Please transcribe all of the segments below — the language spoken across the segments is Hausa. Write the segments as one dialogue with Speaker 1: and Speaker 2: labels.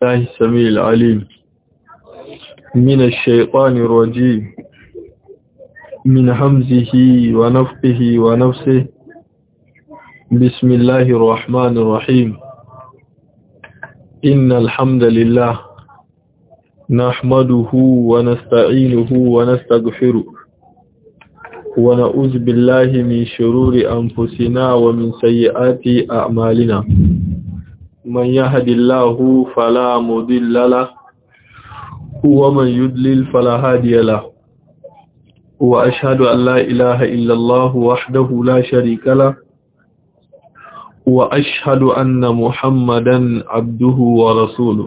Speaker 1: الله السميع العليم من الشيطان الرجيم من همزه ونفخه ونفسه. بسم الله الرحمن الرحيم. إن الحمد لله نحمده ونستعينه ونستغفره ونعوذ بالله من شرور أنفسنا ومن سيئات أعمالنا. من يهد الله فلا مضل له ومن يضلل فلا هادي له. وأشهد أن لا إله إلا الله وحده لا شريك له وأشهد أن محمدا عبده ورسوله.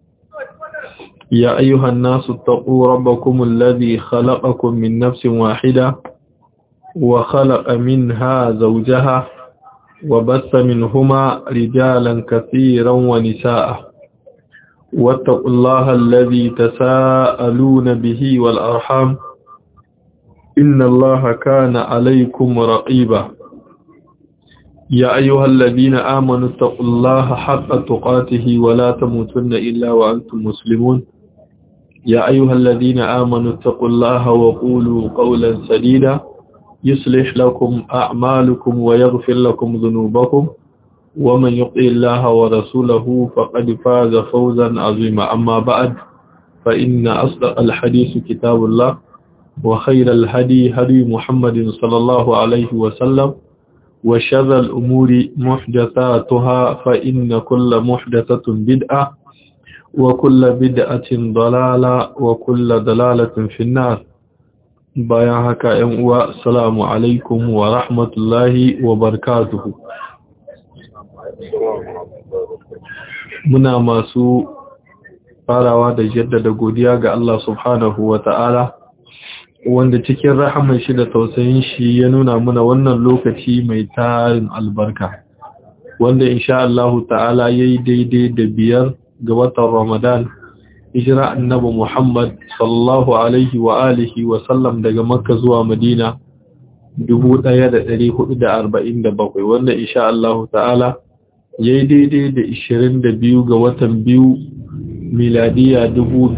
Speaker 1: يا أيها الناس اتقوا ربكم الذي خلقكم من نفس واحدة وخلق منها زوجها وبث منهما رجالا كثيرا ونساء. واتقوا الله الذي تساءلون به والأرحام إن الله كان عليكم رقيبا. يا أيها الذين آمنوا اتقوا الله حق تقاته ولا تموتن إلا وأنتم مسلمون. يا أيها الذين آمنوا اتقوا الله وقولوا قولا سديدا يصلح لكم أعمالكم ويغفر لكم ذنوبكم ومن يطع الله ورسوله فقد فاز فوزا عظيما. أما بعد فإن أصدق الحديث كتاب الله وخير الهدي هدي محمد صلى الله عليه وسلم وشر الأمور محدثاتها فإن كل محدثة بدعة وكل بدعة ضلالة وكل ضلالة في النار. bayan haka ‘yan uwa, assalamu alaikum wa rahmatullahi wa barakatuhu. Muna masu farawa da jaddada godiya ga Allah subhanahu wa ta'ala, wanda cikin rahaman shi da tausayin shi ya nuna muna wannan lokaci mai tarin albarka, wanda insha Allah ta'ala ya yi daidai da 5 ga watan Ramadan. Hijira annabi Muhammad sallallahu alaihi wa alihi wa sallam daga Makka zuwa Madina 1447, wanda insha Allah ta'ala yayi daidai da 22 ga watan 2 miladiya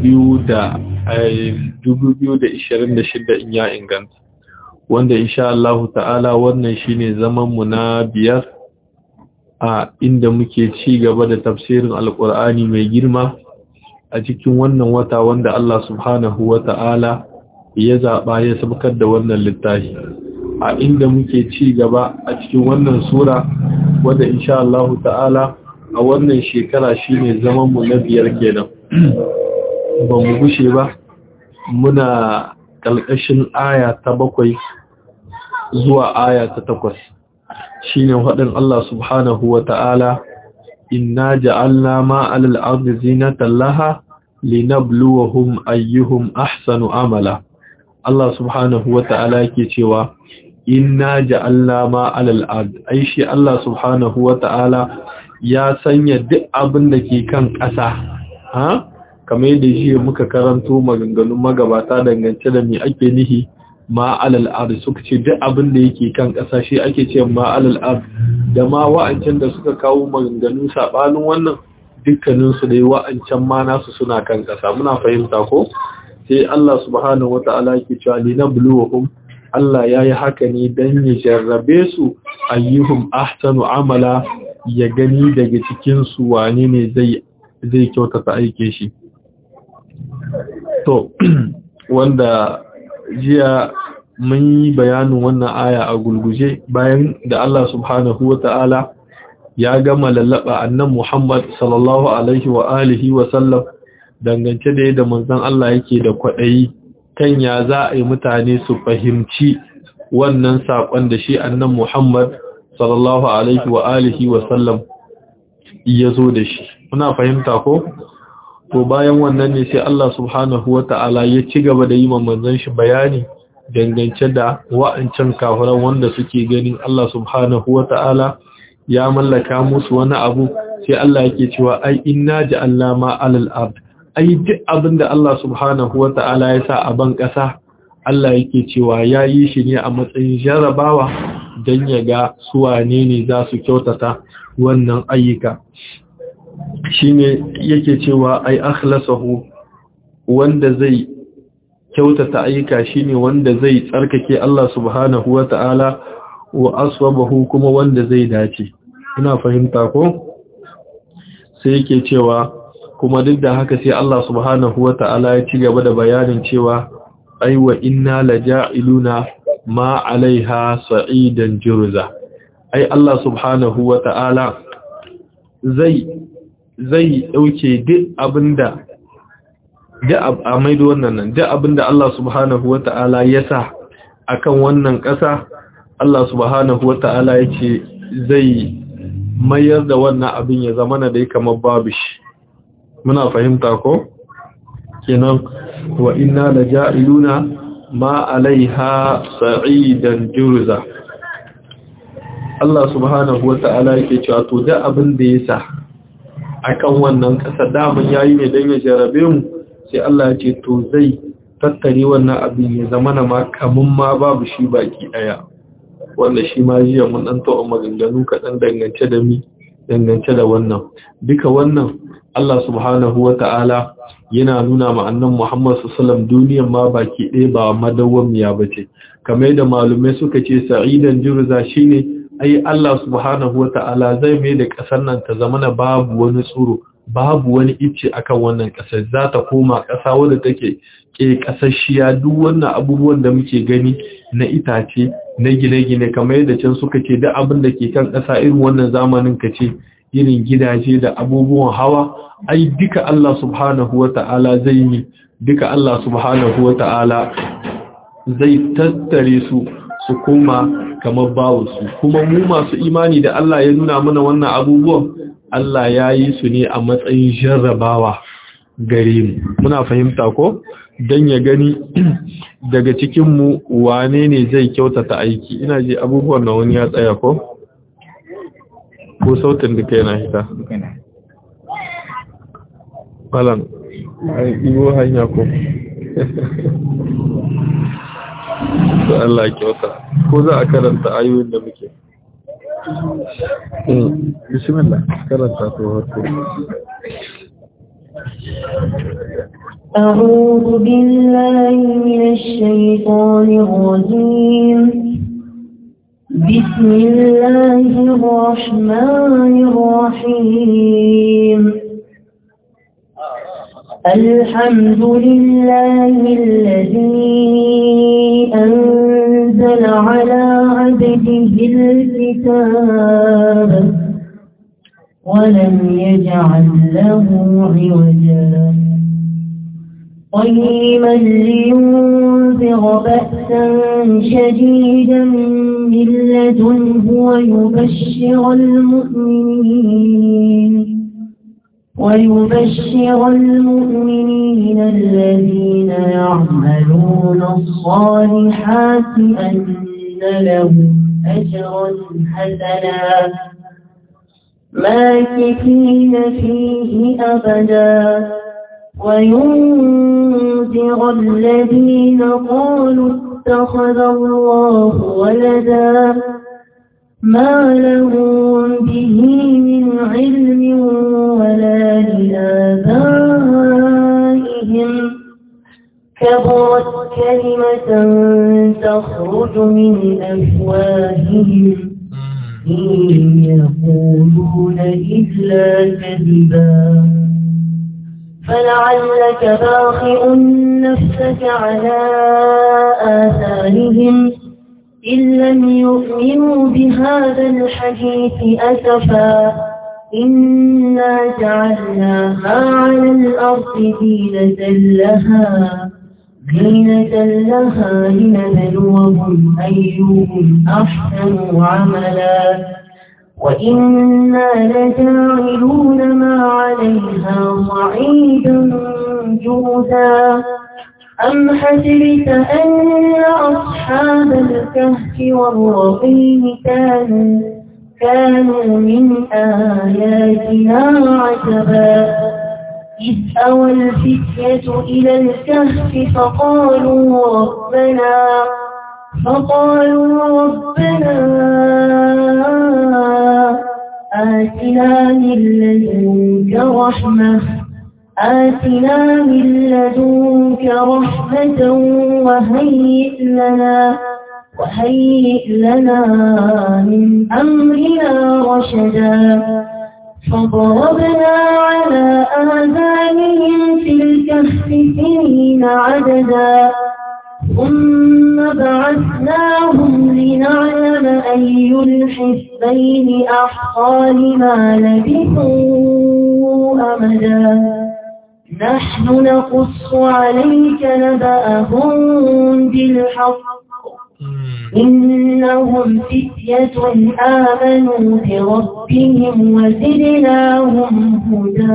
Speaker 1: 2026 in ya inganta, wanda insha Allah ta'ala wannan shine zaman mu na 5 a inda muke ci gaba da tafsirin Alƙur'ani mai girma a cikin wannan wata wanda Allah subhanahu wa ta'ala ya zaɓa ya sabkar da wannan littafi, a inda muke ci gaba a cikin wannan sura wadda insha Allah ta'ala a wannan shekara shine zaman mu na 5 kenan. Ba mu gushe ba, muna ƙalƙashin aya ta 7 zuwa aya ta 8 shine faɗin Allah subhanahu wa ta'ala inna ja'alna ma 'alal ardi zinatan laha linabluwahum ayyuhum ahsanu amala. Allah subhanahu wata'ala yake cewa inna ja'alna ma 'alal ardi, ai shi Allah subhanahu wata'ala ya sanya duk abin da ke kan ƙasa, kamar yadda shi muka karanto maganganun magabata dangance da me ake nihi ma 'alal ardi, suka ce duk abin da yake kan ƙasa shi ake ce ma 'alal ardi. Da ma wa'ancan da suka kawo maganganun saɓanin wannan dukkaninsu dai wa'ancan ma nasu suna kan ƙasa. Muna fahimta ko? Sai Allah subhanahu wata'ala yake cewa linabluwahum, Allah yayi haka ne dan ya jarrabe su ayyuhum ahsanu amala, ya gani daga cikin su wane ne zai kyautata aikin shi. To wanda jiya mun yi bayanin wannan aya a gulguje bayan da Allah subhanahu wa ta'ala ya gama lallaba annan Muhammad sallallahu alaihi wa alihi wa sallam dangance da yadda manzon Allah yake da kwaɗayi kan ya za a yi mutane su fahimci wannan saƙon da shi annan Muhammad sallallahu alaihi wa alihi wa sallam ya zo da shi. Muna fahimta ko? To bayan wannan ne sai Allah subhanahu wa ta'ala ya ci gaba da yi wa manzon shi bayani dangance da wa'ancan kafiran wanda suke ganin Allah subhanahu wa ta'ala ya mallaka musu wani abu, sai Allah yake cewa ai inna ja'alna ma 'alal ard, ai duk abinda Allah subhanahu wa ta'ala ya sa a ban ƙasa, Allah yake cewa yayi shi ne a matsayin jarabawa dan ya ga su wane ne za su kyautata wannan ayyuka. shine yake cewa ai akhlasahu wanda zai kyautata ayyuka shine wanda zai tsarkake Allah subhanahu wata'ala wa aswabahu kuma wanda zai dace. Ina fahimta ko? Sai yake cewa kuma duk da haka sai Allah subhanahu wata'ala ya ci gaba da bayanin cewa ai wa inna laja'iluna ma 'alaiha sa'idan jurza. Ai Allah subhanahu wata'ala zai dauke duk abinda a maido wannan nan duk abinda Allah subhanahu wata'ala ya sa akan wannan ƙasa Allah subhanahu wata'ala yace zai mayar da wannan abin ya zama na dai kamar babu shi. Muna fahimta ko? Kenan wa inna laja'iluna ma 'alaiha sa'idan jurza. Allah subhanahu wata'ala yake cewa to da abin da ya sa akan wannan ƙasa daman yayi ne dan ya jarabe mu, sai Allah ya ce to zai tattare wannan abin ya zama na ma kamun ma babu shi baki daya. Wanda shi ma jiya mun dan taɓa maganganu kaɗan dangance da wannan. Duka wannan Allah subhanahu wata'ala yana nuna ma annabi Muhammad sallallahu alaihi wasallam duniyar ma baki ɗaya ba madawwamiya bace. Kamar da malumai suka ce sa'idan jurza shine ai Allah subhanahu wata'ala zai mai da ƙasar nan ta zama na babu wani tsuro, babu wani icce akan wannan ƙasar, za ta koma ƙasa wadda take ke ƙasashiya. Duk wannan abubuwan da muke gani na itace na gine-gine kamar yadda can suka ce da abin da ke kan ƙasa irin wannan zamanin ka ce irin gidaje da abubuwan hawa, ai duka Allah subhanahu wata'ala zai yi, duka Allah subhanahu wata'ala zai tattare su koma kamar babu su. Kuma mu masu imani da Allah ya nuna mana wannan abubuwan, Allah ya yi su ne a matsayin jarrabawa gare mu. Muna fahimta ko? Don ya gani daga cikinmu wane ne zai kyautata aiki. Ina ji abubuwan na wani ya tsaya ko? Ko sautin duka yana hita? Malam, ibo hanya ko? Allah kyauta. Ko za a karanta ayoyin da muke? Bismillah, karanta to wato.
Speaker 2: أعوذ بالله من الشيطان الرجيم. بسم الله الرحمن الرحيم. الحمد لله الذي أنزل على عبده الكتاب ولم يجعل له عوجا قيما لينذر بأسا شديدا من لدنه ويبشر المؤمنين الذين يعملون الصالحات أن لهم أجرا حسنا ماكثين فيه أبدا وينذر الذين قالوا اتخذ الله ولدا ما لهم به من علم ولا لآبائهم كبرت كلمة تخرج من أفواههم إن يقولون إلا كذبا فلعلك باخع نفسك على آثارهم إن لم يؤمنوا بهذا الحديث أسفا إنا جعلناها على الأرض زينة لها لنبلوهم أيهم أحسن عملا وإنا لجاعلون ما عليها صعيدا جرزا أم حسبت أن أصحاب الكهف والرقيم كانوا من آياتنا عجبا إذ أوى الفتية إلى الكهف فقالوا ربنا آتنا من لدنك لدنك رحمة آتنا من لدنك رحمة وهيئ لنا من أمرنا رشدا فضربنا على آذانهم في الكهف سنين عددا ثم بعثناهم لنعلم أي الحزبين أحصى لما لبثوا أمدا نحن نقص عليك نبأهم بالحق إنهم فتية آمنوا بربهم وزدناهم هدى.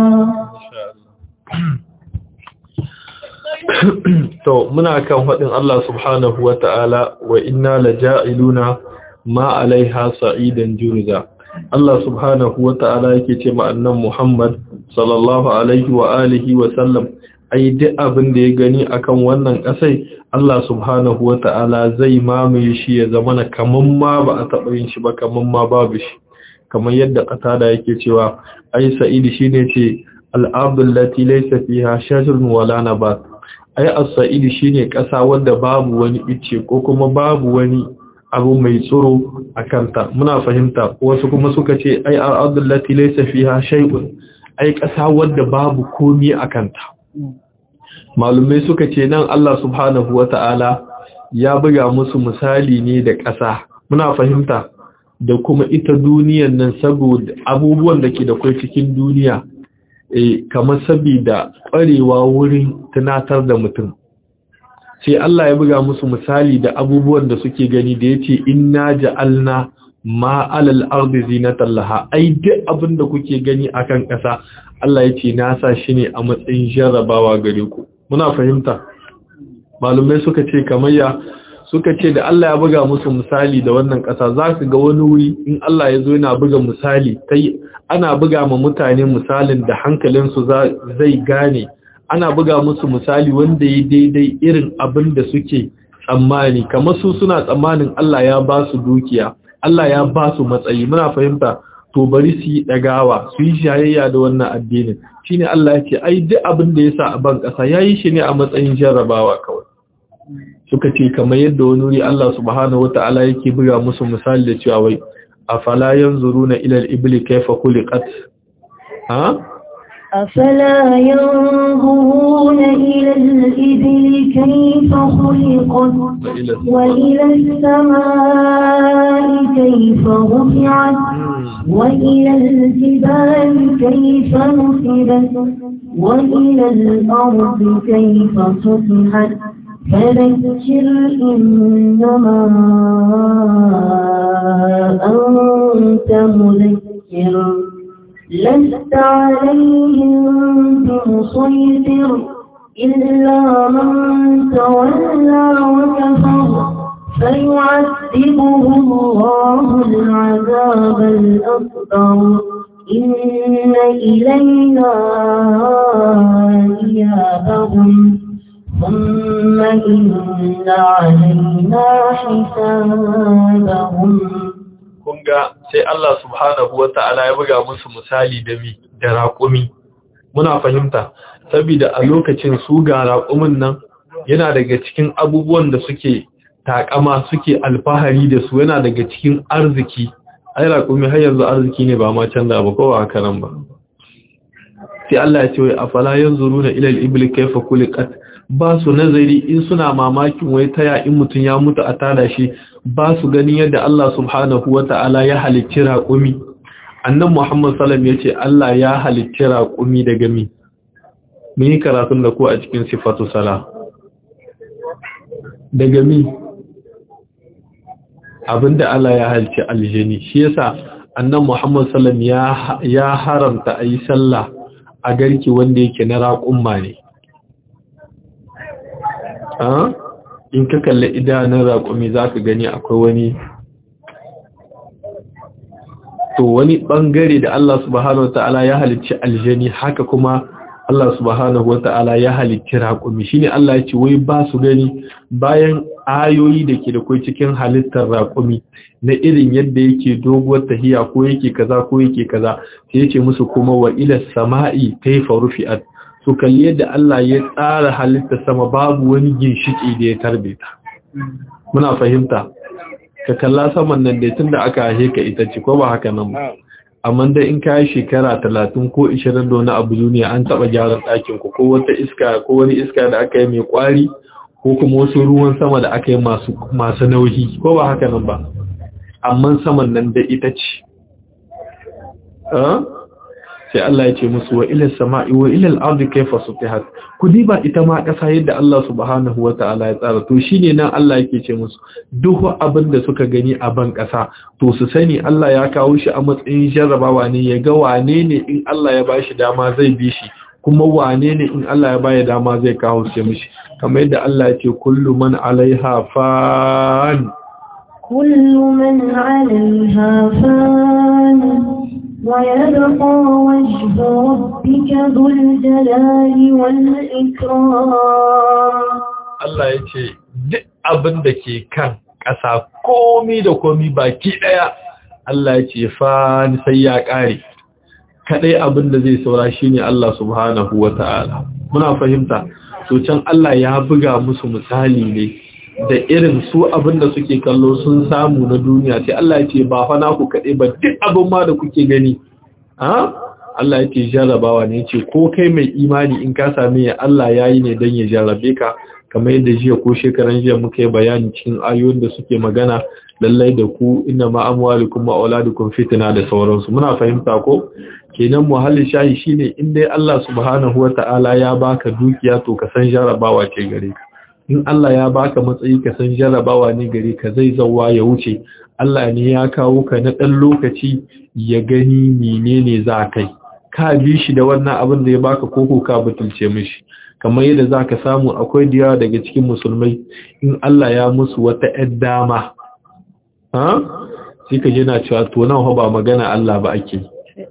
Speaker 1: To muna kan faɗin Allah subhanahu wa ta'ala wa inna laja'iluna ma alaiha sa'idan jurza. Allah subhanahu wa ta'ala yake ce ma annan Muhammad sallallahu alaihi wa alihi wa sallam ai duk abin da ya gani akan wannan ƙasai Allah subhanahu wa ta'ala zai mamaye shi ya zama na kaman ma ba a taɓa yin shi ba kaman ma babu shi kamar yadda Qatada yake cewa ai sa'idi shine ce al-ardul lati laysa fiha shajarun wala nabat ai as-sa'idi shine ƙasa wanda babu wani ice ko kuma babu wani abu mai tsoro a kanta muna fahimta wasu kuma suka ce ai al-ardul lati laysa fiha shay'un ai ƙasa wanda babu komai a kanta malumai suka ce nan Allah subhanahu wata'ala ya buga musu misali ne da ƙasa muna fahimta da kuma ita duniyar nan saboda abubuwan da ke da kai cikin duniya kamar saboda ƙwarewa wurin tunatar da mutum sai Allah ya buga musu misali da abubuwan da suke gani da yace inna ja'alna ma 'alal ardi zinatan laha ai duk abin da kuke gani akan ƙasa Allah yace na sa shi ne a matsayin jarrabawa gare ku muna fahimta malumai suka ce kamayya suka ce da Allah ya buga musu misali da wannan ƙasa za su ga wani wuri in Allah ya zo yana buga misali ana buga ma mutane misalin da hankalinsu zai gane ana buga musu misali wanda ya daidai irin abin da suke tsammani kamar su suna tsammanin Allah ya ba su dukiya Allah ya ba su matsayi muna fahimta to bari su yi ɗagawa su yi shayayya da wannan addinin shine Allah ya ce ai duk abin da ya sa a ban ƙasa ya yi shi ne a matsayin jarrabawa kawai suka ce kamar yadda wani wuri Allah subhanahu wata'ala yake buga musu misali da cewa wai afala yanzuruna ila al-ibli kayfa khuliqat
Speaker 2: أفلا ينظرون إلى الإبل كيف خلقت وإلى السماء كيف رفعت وإلى الجبال كيف نصبت وإلى الأرض كيف سطحت فذكر إنما أنت مذكر لست عليهم بمسيطر إلا من تولى وكفر فيعذبه الله العذاب الأكبر إن إلينا إيابهم ثم إن علينا حسابهم.
Speaker 1: Kunga sai Allah subhanahu wa ta'ala ya buga musu misali da raƙumi muna fahimta saboda a lokacin su ga raƙumin nan yana daga cikin abubuwan da suke takama suke alfahari da su yana daga cikin arziki ai raƙumi har yanzu arziki ne ba ma canza ba kowa haka nan ba sai Allah ya ce wai afala yanzuruna ila al-ibli kayfa khuliqat ba su nazari in suna mamakin wai taya in mutun ya mutu a tada shi ba su gani yadda Allah subhanahu wata'ala ya halicci raƙumi annan Muhammad sallam ya ce Allah ya halicci raƙumi daga mi mun yi karatun da ko a cikin sifatu sala daga mi abinda Allah ya halicci aljini shi yasa annan Muhammad sallam ya haramta a yi sallah a garki wanda yake na raƙumma ne in ka kalli idanun raƙumi za ka gani akwai wani ɓangare da Allah subhanahu wa ta'ala ya halicci aljani haka kuma Allah subhanahu wata'ala ya halitta raƙumi shine Allah ya ce wai ba su gani bayan ayoyi da ke da kai cikin halittar raƙumi na irin yadda yake doguwar tahiya ko yake kaza sai ya ce musu kuma wa ila sama'i kayfa rufi'at su kalli yadda Allah ya tsara halittar sama babu wani ginshiki da ya tarbe ta muna fahimta ka kalla saman nan dai tunda aka haife ka ita ce ko ba haka nan ba amma dai in kai shekara 30 ko 20 da wani abu duniya an taba gyaran ɗakin ku ko wata iska ko wani iska da aka yi mai kwari ko kuma wasu ruwan sama da aka yi masu nauyi ko ba haka nan ba amma saman nan da ita ce sai Allah ya ce musu wa ilal sama'i wa ilal ardi kayfa sutihat ku diba ita ma kasa yadda Allah subhanahu wataala ya tsara to shine nan Allah yake ce musu duk abin da suka gani a ban kasa to su sani Allah ya kawo shi a matsayin jarrabawa ne ya ga wane ne in Allah ya bashi dama zai bi shi kuma wane ne in Allah ya baya dama zai kawo shi mishi kamar yadda Allah ya ce kullu man alaiha fan
Speaker 2: kullu man alaiha fan ويبقى وجه ربك ذو الجلال والإكرام
Speaker 1: Allah ya ce duk abin da ke kan ƙasa komi da komi baki ɗaya Allah ya ce fa sai ya ƙare kaɗai abin da zai saura shi ne Allah subhanahu wa ta'ala muna fahimta to can Allah ya buga musu misali ne da irin su abin da suke kallo sun samu na duniya sai Allah ya ce ba fa naku kaɗai ba duk abin ma da kuke gani Allah ya ce jarrabawa ne ce ko kai mai imani in ka same ya Allah ya yi ne don ya jarrabe ka kamar yadda jiya ko shekaran jiya muka yi bayani cikin ayoyin da suke magana lallai da ku inna ma amwalukum wa auladukum fitna da sauransu muna fahimta ko kenan muhallin shayi shine in dai Allah subhanahu wata'ala ya baka dukiya to ka san jarrabawa ce gare ka in Allah ya baka matsayi ka san jarrabawa ne gare ka zai zawa ya wuce Allah ne ya kawo ka na ɗan lokaci ya gani menene za kai ka bi shi da wannan abin da ya baka koko ka butulce mishi kamar yadda za ka samu akwai diyawa daga cikin musulmai in Allah ya musu wata ‘yar dama sai ka jina cewa to nan ba magana Allah ba ake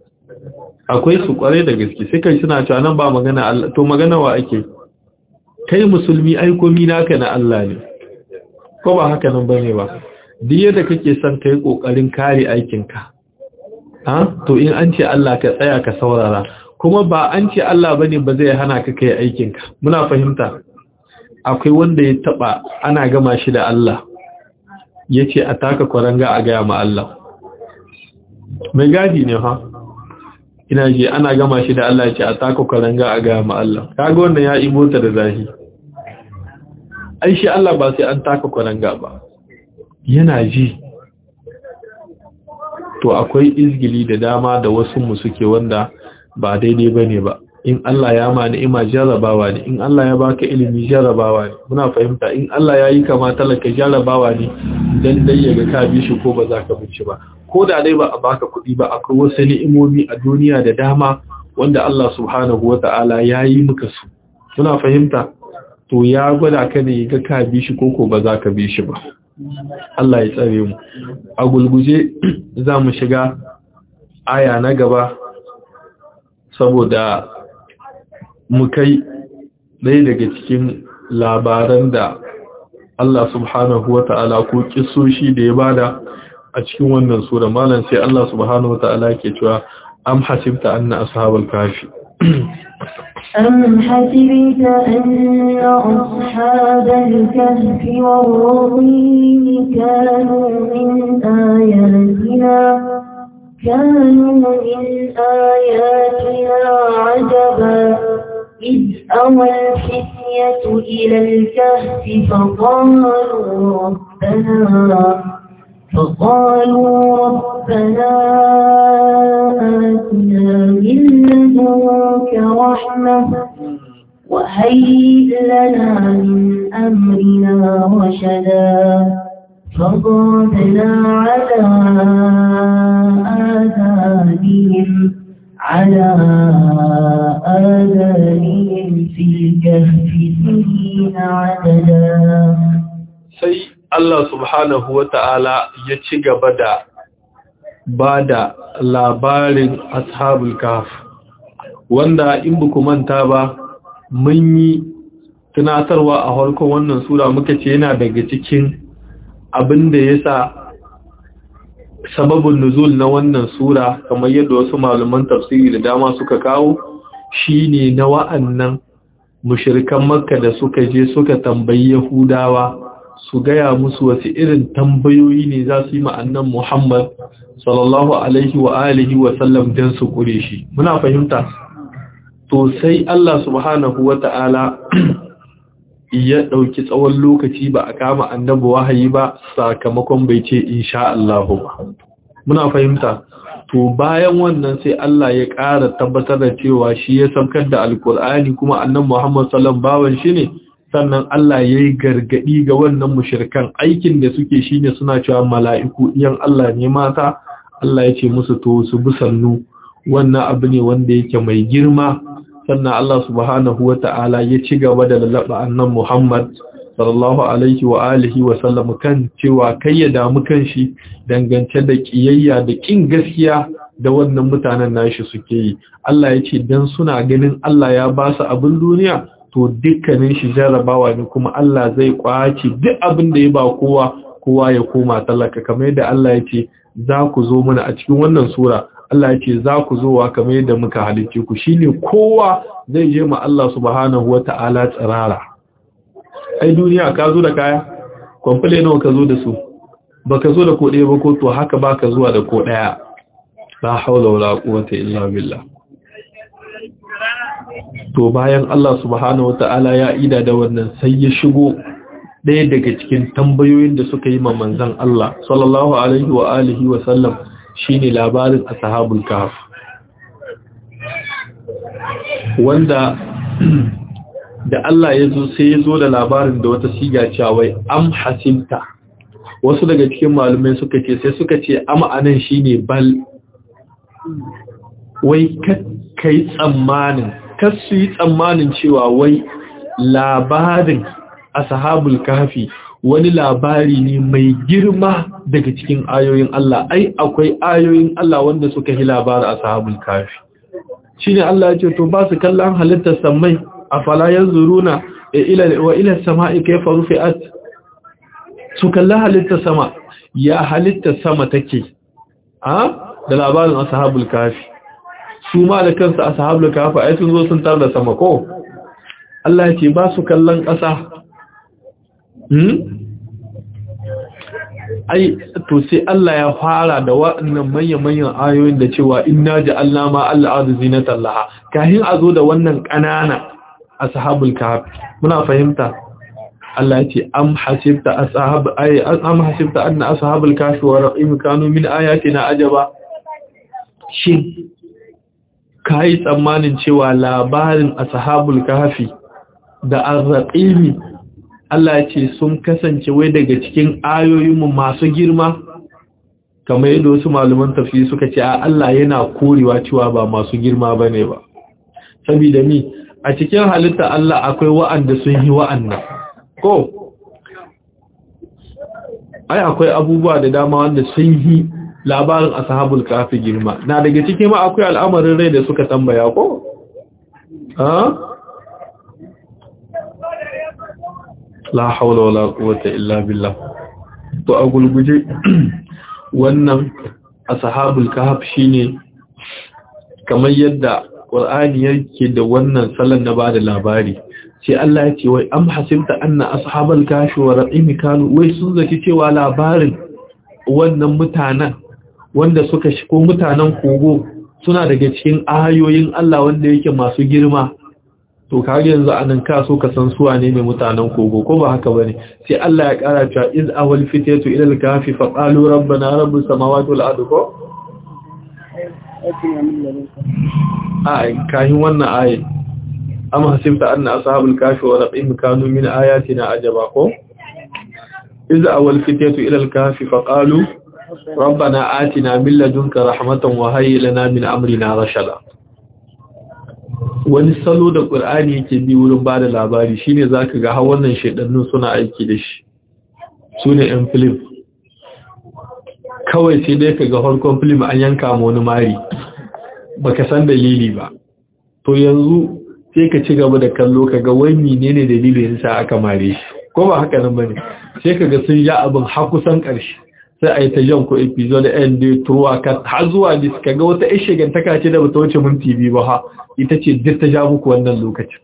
Speaker 1: akwai su kwarai da gaske sai ka suna cewa nan ba magana Allah to magana wa ake kai musulmi ai komi naka na Allah ne ko ba haka nan bane ba duk yadda kake son kai kokarin kare aikinka to in an ce Allah ka tsaya ka saurara kuma ba an ce Allah bane ba zai hana ka kai aikinka muna fahimta akwai wanda ya taba ana gama shi da Allah yace a taka kwaranga a ga ma Allah mai gadi ne ha ina ji ana gama shi da Allah yace a taka kwaranga a ga ma Allah kaga wannan ya ibo ta da zahi ai shi Allah ba sai an taka kwaranga ba yana ji to akwai izgili da dama da wasu mu suke wanda ba daidai bane ba in Allah ya ma ni'ima jarabawa ne in Allah ya baka ilimi jarabawa ne muna fahimta in Allah ya yi kama talaka jarabawa ne dan dai yaga ka bi shi ko ba za ka bici ba ko da dai ba a baka kuɗi ba akwai wasu ni'imomi a duniya da dama wanda Allah subhanahu wata'ala ya yi maka su muna fahimta to ya gwada ka ne ga ka bi shi ko ba za ka bi shi ba Allah ya tsare mu a gulguje za mu shiga aya na gaba saboda mu kai ɗaya daga cikin labaran da Allah subhanahu wa ta'ala ko kissoshi da ya bada a cikin wannan sura malam sai Allah subhanahu wa ta'ala ke cewa am hasibta anna ashabal kafi
Speaker 2: أم حسبت أن أصحاب الكهف والرقيم كانوا من آياتنا عجبا إذ أوى الفتية إلى الكهف فقالوا ربنا آتنا من لدنك رحمة وهيئ لنا من أمرنا رشدا فضربنا على آذانهم في الكهف سنين عددا
Speaker 1: sai Allah subhanahu wa ta'ala ya ci gaba da ba da labarin ashabul kahf wanda in ba ku manta ba mun yi tunatarwa a farkon wannan sura muka ce yana daga cikin abin da ya sa sababin nuzul na wannan sura kamar yadda wasu malaman tafsiri da dama suka kawo shine na wa'annan mushrikan makka da suka je suka tambayi yahudawa su gaya musu wasu irin tambayoyi ne za su yi ma'annan Muhammad sallallahu alaihi wa alihi wa sallam don su kure shi muna fahimta to sai Allah subhanahu wa ta'ala ya ɗauki tsawon lokaci ba a kama annabi wahayi ba sakamakon bai ce insha Allah ba muna fahimta to bayan wannan sai Allah ya ƙara tabbatar da cewa shi ya saukar da alkur'ani kuma annabi Muhammad sallallahu bawan shi ne sannan Allah ya yi gargaɗi ga wannan mushrikan aikin da suke shine suna cewa mala'iku iyan Allah ne mata Allah ya ce musu to su bi sannu wannan abu ne wanda yake mai girma sannan Allah subhanahu wa ta'ala ya ci gaba da lalaba annan Muhammad sallallahu alaihi wa alihi wa sallam kan cewa kai ya damu kan shi dangance da kiyayya da kin gaskiya da wannan mutanen nashi suke yi Allah ya ce dan suna ganin Allah ya ba su abin duniya to dukkanin shi jarabawa ne kuma Allah zai kwace duk abin da ya ba kowa ya koma talaka kamar yadda Allah ya ce za ku zo mana a cikin wannan sura Allah ya ce za ku zo wa kamar yadda muka halicce ku shine kowa zai je ma Allah subhanahu wata'ala tsirara ai duniya ka zo da kaya kwamfule nawa ka zo da su baka zo da ko ɗaya ba ko to haka baka zuwa da ko ɗaya la haula wala quwwata illa billah to bayan Allah subhanahu wata'ala ya ida da wannan sai ya shigo ɗaya daga cikin tambayoyin da suka yi ma manzon Allah sallallahu alaihi wa alihi wa sallam shine labarin ashabul kahf wanda da Allah ya zo sai ya zo da labarin da wata siga cewa wai am hasinta wasu daga cikin malumai suka ce sai suka ce am anan shine bal wai kai tsammanin kasu yi tsammanin cewa wai labarin ashabul kahfi wani labari ne mai girma daga cikin ayoyin Allah ai akwai ayoyin Allah wanda suka yi labarin ashabul kahfi shine Allah ya ce to ba su kallon halittar samai afala yanzuruna ila samai kayfa rufi'at su kallon halittar sama ya halittar sama take da labarin ashabul kahfi su ma da kansu ashabul kahfi ai sun zo sun tar da sama ko Allah ya ce ba su kallon ƙasa ai to sai Allah ya fara da waɗannan manyan ayoyin da cewa inna ja'alna ma al-ardi zinatan laha kahin a zo da wannan ƙanana ashabul kahf muna fahimta Allah ya ce am hasibta anna ashabul kahf wa raqim kanu min ayatina ajaba shin kai tsammanin cewa labarin ashabul kahfi da ar-raqimi Allah ya ce sun kasance wai daga cikin ayoyinmu masu girma kamar yadda wasu malaman tafsiri suka ce Allah yana korewa cewa ba masu girma bane ba saboda ni a cikin halitta Allah akwai wa'anda sun yi wa'annan ko ai akwai abubuwa da dama wanda sun yi labarin ashabul kahfi girma na daga cikin ma akwai al'amarin rai da suka tambaya ko la haula wala quwwata illa billah to a gulguje wannan ashabul kahf shine kamar yadda qur'ani yake da wannan salon na bada labari sai Allah ya ce wai am hasibta anna ashabul kahf wa raqim kanu wai sun zaki cewa labarin wannan mutanen wanda suka shigo mutanen kogo suna daga cikin ayoyin Allah wanda yake masu girma to kage yanzu anan ka so ka san suwa ne mutanen kogo ko ba haka bane sai Allah ya kara cewa iz awal fitatu ila al-kahfi fa qalu rabbana rabbus samawati wal ardi ko ai kai wannan ayi amma hasibta anna ashabul kahfi wa raqim kanu min ayatina ajaba ko iz awal fitatu ila al-kahfi fa qalu rabbana atina min ladunka rahmatan wa hayyi lana min amrina rashada wani salo da ƙur'ani yake bi wurin ba da labari shine za ka ga wannan shaidannun suna aiki da shi su ne ‘yan filim kawai sai dai ka ga harkon filim an yanka ma wani mari ba ka san dalili ba to yanzu sai ka ci gaba da kallo kaga wai menene dalilin sa aka mare shi ko ba haka nan bane sai kaga sun ja abin har kusan ƙarshe sai a yi ta jan ko episode end day truwa ka har zuwa dis kaga wata ishe gantaka ce da bata wuce minti biyu ba ha ita ce duk ta ja muku wannan lokacin.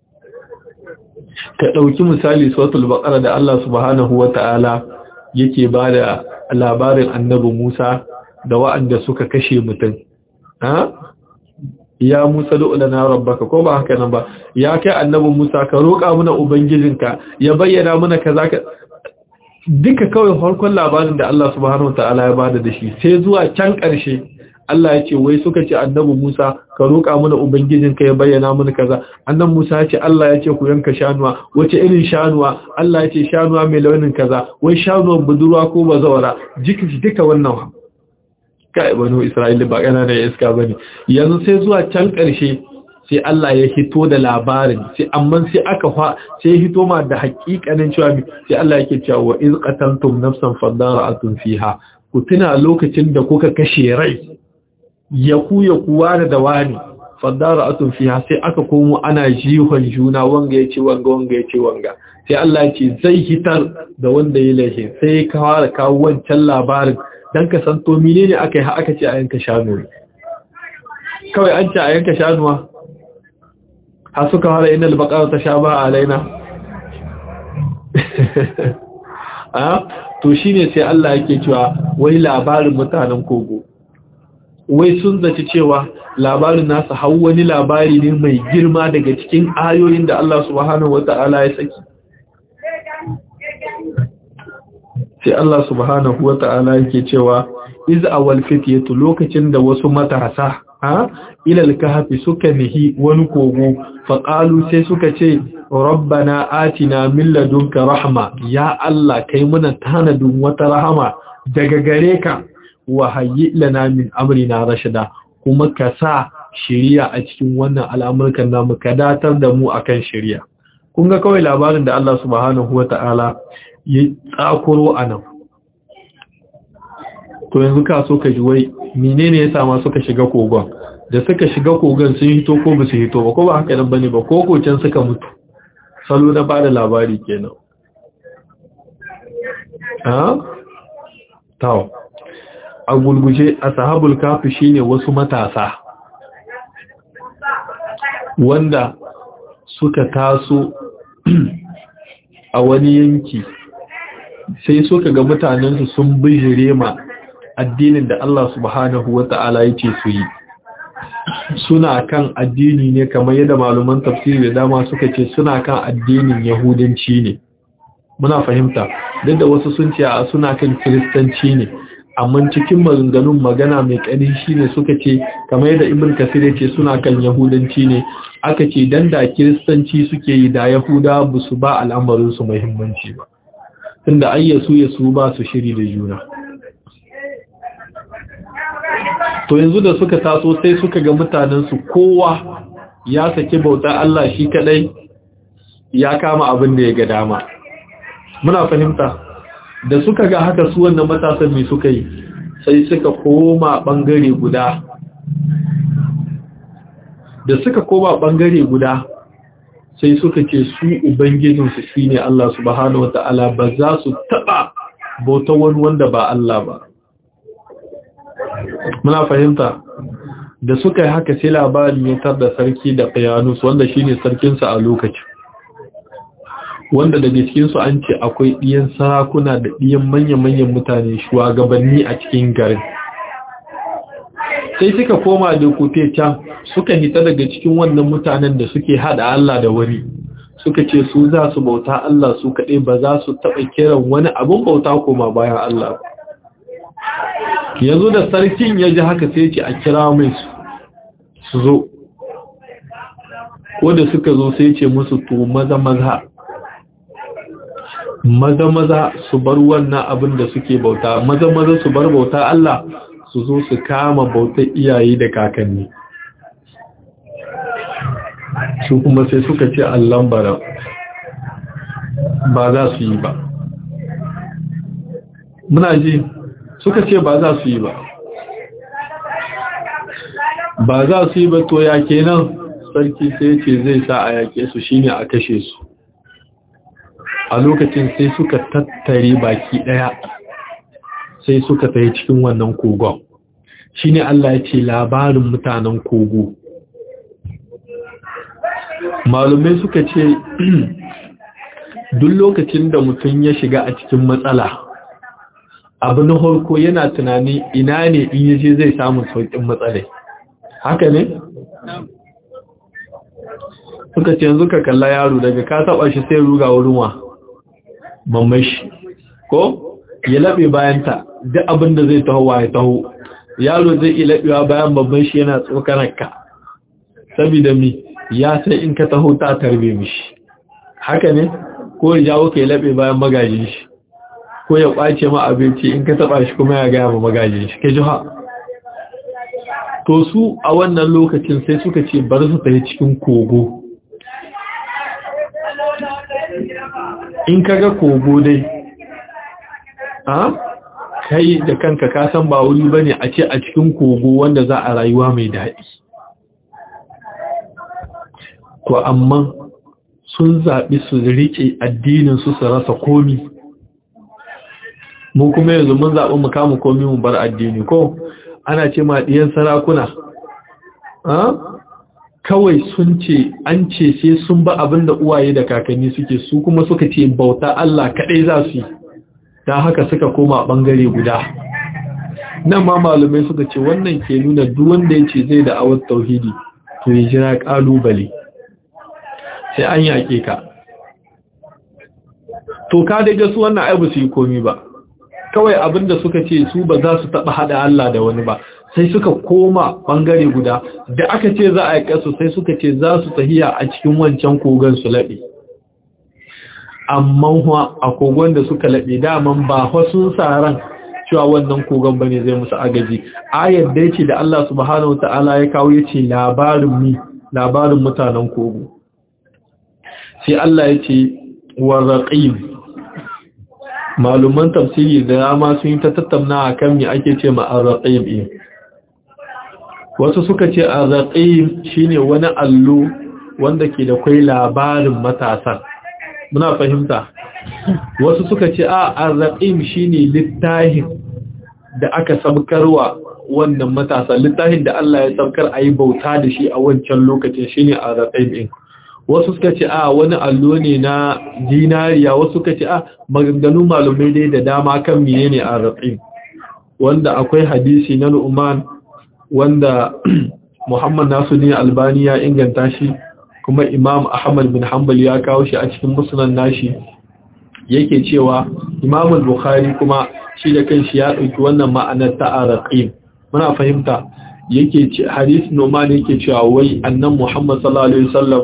Speaker 1: Ka ɗauki misali suratul baqara da Allah subhanahu wata'ala yake bada labarin annabi Musa da wa'anda suka kashe mutum ya Musa du'u lana rabbaka ko ba haka nan ba ya kai annabi Musa ka roƙa mana ubangijinka ya bayyana mana kaza ka duka kawai farkon labarin da Allah subhanahu wataala ya bada da shi sai zuwa can ƙarshe Allah ya ce wai suka ce annabi Musa ka roƙa mana ubangijinka ya bayyana mana kaza annabi Musa ya ce Allah ya ce ku yanka shanuwa wace irin shanuwa Allah ya ce shanuwa mai launin kaza wai shanuwan budurwa ko bazawara duka wannan kai banu Isra'ila ba kana da iska bane yanzu sai zuwa can ƙarshe sai Allah ya hito da labarin sai amma sai aka sai hito ma da hakikanin cewa sai Allah yake cewa wa iz qatantum nafsan fadara'atun fiha ku tuna lokacin da kuka kashe rai ya kuwa da wani fadara'atun fiha sai aka komo ana jihon juna wanga yace wanga yace wanga sai Allah ya ce zai hitar da wanda ya lahi sai ka fara kawo wancan labarin dan ka san to menene aka ce a yanka shanu kawai an ce a yanka shanuwa har suka fara inal baqara tashaba alaina to shine sai Allah yake cewa wai labarin mutanen kogo wai sun zaci cewa labarin nasu har wani labari ne mai girma daga cikin ayoyin da Allah subhanahu wata'ala ya saki sai Allah subhanahu wata'ala yake cewa iz awal fityatu lokacin da wasu matasa ilal kahfi suka nihi wani kogo faqalu sai suka ce rabbana atina min ladunka rahma ya Allah kai muna tanadin wata rahama daga gare ka wa hayyi lana min amrina rashida kuma ka sa shiriya a cikin wannan al'amuran namu ka datar da mu akan shiriya kun ga kawai labarin da Allah subhanahu wata'ala ya tsakuro anan to yanzu ka so ka ji wai menene yasa ma suka shiga kogon da suka shiga kogon sun hito ko ba su hito ba ko ba haka nan bane ba ko can suka mutu salo na bada labari kenan tawo a gulguje ashabul kafi shine wasu matasa wanda suka taso a wani yanki sai suka ga mutanensu sun bijire ma addinin da Allah subhanahu wata'ala yake su yi suna kan addini ne kamar yadda malaman tafsiri da dama suka ce suna kan addinin yahudanci ne muna fahimta duk da wasu sun ce a suna kan kiristanci ne amma cikin maganganun magana mai ƙarfi shine suka ce kamar yadda ibn kasir ya ce suna kan yahudanci ne aka ce dan da kiristanci suke yi da yahuda ba su ba al'amarin su muhimmanci ba tunda ayyasu ba su shiri da juna to yanzu da suka taso sai suka ga mutanensu kowa ya saki bauta Allah shi kadai ya kama abin da ya ga dama muna fahimta da suka ga haka su wannan matasan mai suka yi sai suka koma bangare guda da suka koma bangare guda sai suka ce su ubangijinsu shine Allah subhanahu wataala ba za su taba bauta wani wanda ba Allah ba muna fahimta da suka yi haka sai labarin ya tar da sarki da Qiyanus wanda shine sarkinsa a lokacin wanda daga cikinsu an ce akwai ɗiyan sarakuna da ɗiyan manya-manyan mutane shugabanni a cikin garin sai suka koma da kote can suka hita daga cikin wannan mutanen da suke hada Allah da wani suka ce su za su bauta Allah su kaɗai ba za su taɓa kiran wani abin bauta koma bayan Allah yanzu da sarkin ya ji haka sai ce a kira mai su zo wanda suka zo sai ce musu to maza su bar wannan abin da suke bauta maza su bar bauta Allah su zo su kama bautar iyaye da kakanni su kuma sai suka ce Allah bara ba za su yi ba muna ji suka ce ba za su yi ba to ya kenan sarki sai ce zai sa a yake su shine a kashe su. A lokacin sai suka tattare baki daya sai suka tafi cikin wannan kogon. Shine Allah ya ce labarin mutanen kogo. Malumai suka ce duk lokacin da mutum ya shiga a cikin matsala, abu na farko yana tunani ina ne in yaje zai samu sauƙin matsalai. Haka ne? Suka ce yanzu ka kalla yaro daga ka taba shi sai ruga wurin wa mamman shi ko ya labe bayanta duk abin da zai taho ya taho. Yaro zai iya labewa bayan babban shi yana tsokanarka saboda mi ya sai in ka taho ta tarbe mishi. Haka ne? Ko ya jawo ka ya labe bayan magajin shi ko ya kwace ma abinci in ka taba shi kuma ya gaya ma magajin shi. Ke ji ha? To su a wannan lokacin sai suka ce bari su tafi cikin kogo. In kaga kogo dai kai da kanka ka san ba wuri bane a ce a cikin kogo wanda za a rayuwa mai daɗi. To amma sun zaɓi su riƙe addinin su rasa komi. Mu kuma yanzu mun zaɓi mu kama komi mu bar addini ko ana ce ma ɗiyan sarakuna. Kawai sun ce an ce sai sun ba abin da uwaye da kakanni suke, su kuma suka ce bauta Allah kaɗai za su yi. Ta haka suka koma ɓangare guda. Nan ma malumai suka ce wannan ke nuna duk wanda ya ce zai da awar tauhidi to ya jira ƙalubale. Sai an yaƙe ka. To ka daga su wannan aibu su yi komi ba. Kawai abinda suka ce su ba za su taɓa haɗa Allah da wani ba. Sai suka koma ɓangare guda. Da aka ce za a yaƙe su sai suka ce za su tahiya a cikin wancan kogon su laɓe. Amma a kogon da suka laɓe daman ba sun sa ran cewa wannan kogon bane zai musu agaji. Ayar da yake da Allah subhanahu wataala ya kawo yace labarin mutanen kogo. Sai Allah yace waraqim. Maluman tafsiri da dama sun yi ta tattauna akan me ake ce ma arraqim. Wasu suka ce arraqim shine wani allo wanda ke da kai labarin matasan. Muna fahimta. Wasu suka ce arraqim shine littafin da aka sabkarwa wannan matasa, littafin da Allah ya sabkar ayi bauta da shi a wancan lokacin shine arraqim. Wasu suka ce wani allo ne na dinariya, wasu suka ce maganganun malumai dai da dama kan menene arraqim, wanda akwai hadisi na Nu'man wanda Muhammad Nasiruddin Albani ya inganta shi, kuma Imam Ahmad bin Hanbal ya kawo shi a cikin musnad nashi. Yake cewa Imam al-Bukhari kuma shi da kanshi ya dauki wannan ma'anar ta arraqim. Muna fahimta. Yake ce hadisi Nu'man yake cewa wai annan Muhammad sallallahu alaihi wasallam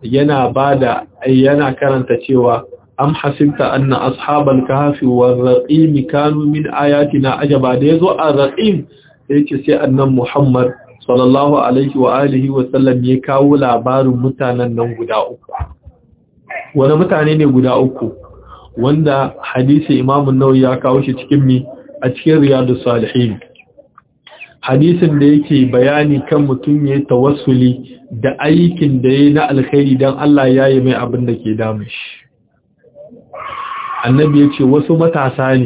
Speaker 1: yana karanta cewa am hasibta anna ashabal kahfi war-raqim kanu min ayatina ajaba. Da yazo ar-raqim yace sai annan Muhammad sallallahu alaihi wa alihi wa sallam ya kawo labarin mutanen nan guda uku. Wani mutane ne guda uku wanda hadisi Imam an-Nawawi ya kawo shi cikin a cikin Riyadus Salihin. Hadisin da yake bayani kan mutum ya tawassuli da aikin da ya na alkhairi dan Allah ya yi mai abin da ke damun shi. Annabi ya ce wasu matasa ne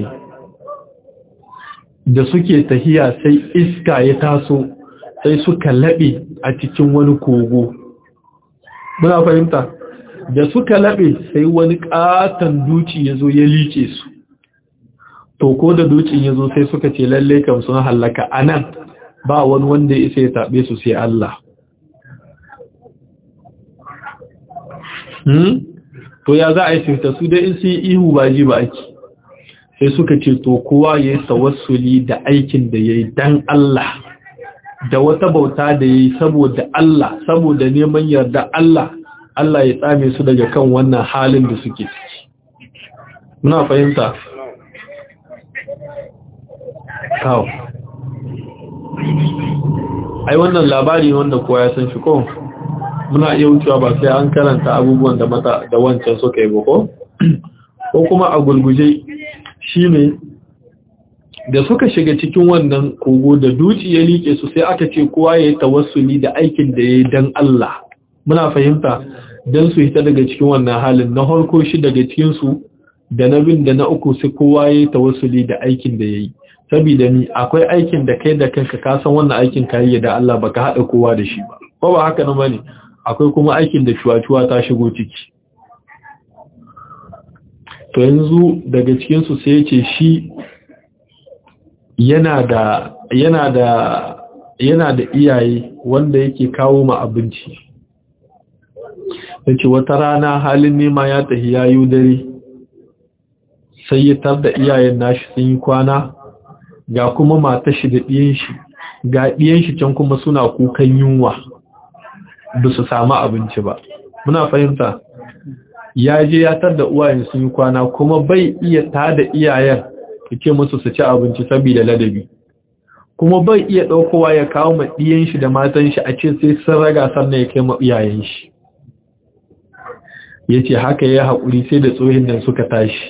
Speaker 1: da suke tahiya sai iska ya taso sai suka laɓe a cikin wani kogo. Muna fahimta? Da suka laɓe sai wani ƙaton duci ya zo ya liƙe su. To ko da ducin ya zo sai suka ce lalle kam sun hallaka anan. Ba wani wanda ya isa ya taɓe su sai Allah. To ya za a yi sifta su dai in su yi ihu ba ji ba ake. Sai suka ce to kowa ya yi tawassuli da aikin da ya yi dan Allah, da wata bauta da ya yi saboda Allah, saboda neman yarda Allah, Allah ya tsame su daga kan wannan halin da suke ciki. Muna fahimta? Kawo. Ai wannan labari wanda kowa ya san shi ko muna iya wucewa ba sai an karanta abubuwan da wancan suka yi ba ko kuma a gulguje shine da suka shiga cikin wannan kogo da duci ya like su sai aka ce kowa ya yi tawassuli da aikin da ya yi dan Allah muna fahimta don su hita daga cikin wannan halin. Na harko shi daga cikinsu da na bin da na uku sai kowa ya yi tawassuli da aikin da ya yi, saboda ni akwai aikin da kai da kanka ka san wannan aikin ka yi da Allah baka haɗa kowa da shi ba, ko ba haka nan bane. Akwai kuma aikin da cuwa-cuwa ta shigo ciki. To yanzu daga cikinsu sai ya ce shi yana da iyaye wanda yake kawo ma abinci. Yace wata rana halin nema ya tafi yayu dare, sai ya tar da iyayen nashi sun yi kwana, ga kuma matar shi da ɗiyan shi, ga ɗiyan shi can kuma suna kukan yunwa ba su samu abinci ba. Muna fahimta, ya je ya tar da uwayen sun yi kwana kuma bai iya tada iyayen ya ce musu su ci abinci saboda ladabi, kuma bai iya ɗaukowa ya kawo ma ɗiyan shi da matan shi a ce sai sun raga sannan ya kai ma iyayen shi. Ya ce haka ya haƙuri sai da tsohin nan suka tashi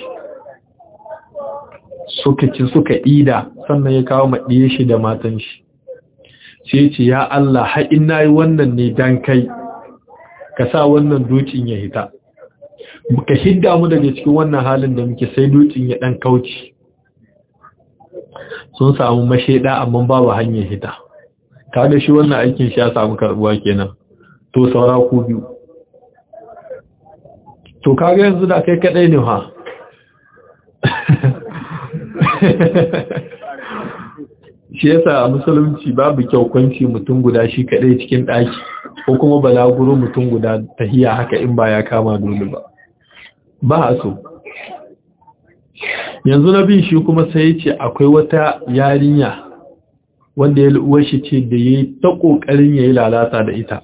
Speaker 1: suka ci suka ida sannan ya kawo ma ɗiyan shi da matan shi. Sai ce ya Allah haƙin na yi wannan ne don kai, ka sa wannan dukin ya hita, ka hidda mu daga cikin wannan halin da muke, sai dukin ya ɗan kauci. Sun samu mashaida amma babu hanyar hita. Kaga shi wannan aikin shi ya samu karbuwa kenan. To saura ku biyu. To kaga yanzu da kai kadai ne ha. Shi yasa a musulunci babu kyau kwanci mutum guda shi kadai cikin daki, ko kuma balaguro mutum guda tahiya haka in ba ya kama dole ba. Ba so. Yanzu na bin shi kuma sai ya ce akwai wata yarinya wanda ya lu'uwar shi ce da ya yi ta ƙoƙarin ya yi lalata da ita.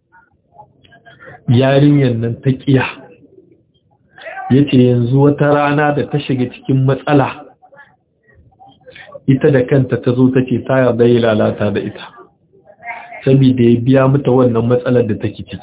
Speaker 1: Yarinyar nan ta ƙiya. Ya ce yanzu wata rana da ta shiga cikin matsala, ita da kanta ta zo ta ce ta yarda ya lalata da ita, saboda ya biya mata wannan matsalar da take ciki.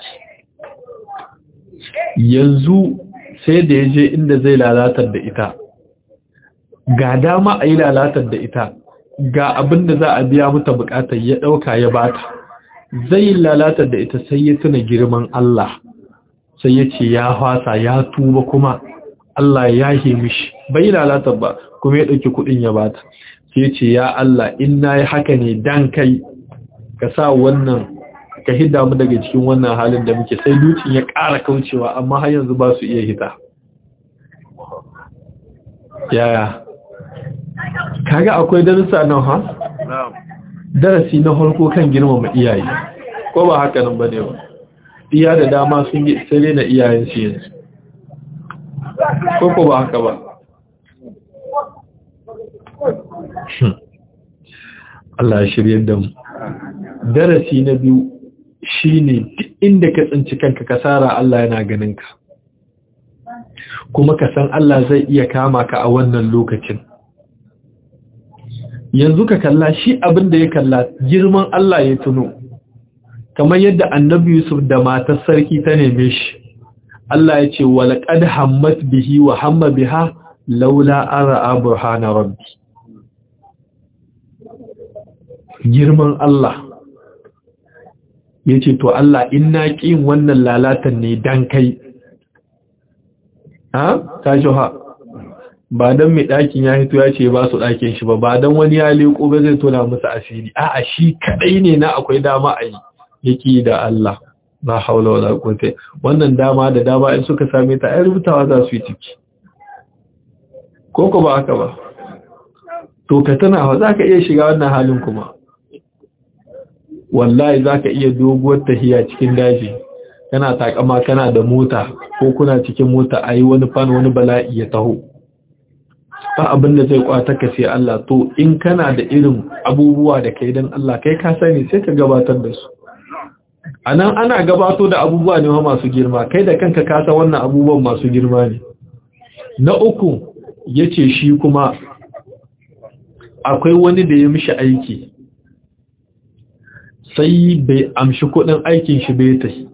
Speaker 1: Yanzu sai da ya je inda zai lalatar da ita, ga dama a yi lalatar da ita, ga abin da za a biya mata bukatar ya ɗauka ya bata, zai lalatar da ita sai ya tuna girman Allah, sai ya ce ya fasa ya tuba kuma Allah ya yi mishi, bai lalatar ba kuma ya ɗauki kuɗin ya bata. Sai ya ce ya Allah in na yi haka ne dan kai, ka sa wannan ka hidda mu daga cikin wannan halin da muke. Sai dukin ya ƙara kaucewa amma har yanzu ba su iya hita. Yaya kaga akwai darussa nan ha? Darasi na farko kan girmama iyaye, ko ba haka nan bane ba? Iya da dama sun yi sare na iyayen su yanzu, ko ba haka ba? Allah ya shirye da mu. Darasi na biyu shine duk inda ka tsinci kanka kasara Allah yana ganin ka, kuma ka san Allah zai iya kama ka a wannan lokacin. Yanzu ka kalla shi abin da ya kalla girman Allah ya tuno, kamar yadda annabi Yusuf da matar sarki ta neme shi, Allah ya ce walaqad hammat bihi wa hamma biha laula ara burhana rabbi. Girman Allah ya ce to Allah inna ƙin wannan lalatan ne dan kai, ta shi ha, ba don mai ɗakin ya hito ya ce ba su ɗakin shi ba don wani ya leƙo ba zai tona musu asiri, a'a shi kaɗai ne na akwai dama a yi yake da Allah, ba haula wa zaƙote. Wannan dama da dama in suka same ta ai rubutawa za su yi ciki, ko ba haka ba? To ka tana wa za ka iya shiga wannan halin kuma, wallahi za ka iya doguwar tahiya cikin daji, kana takama kana da mota ko kuna cikin mota a yi wani fan wani bala'i ya taho, ba abin da zai kwata ka sai Allah. To in kana da irin abubuwa da kai don Allah kai ka sani sai ka gabatar da su. A nan ana gabato da abubuwa ne masu girma, kai da kanka ka san wannan abubuwan masu girma ne. Na uku ya ce shi kuma akwai wani da ya mishi aiki, sai bai amshi kudin aikin shi bai tafi.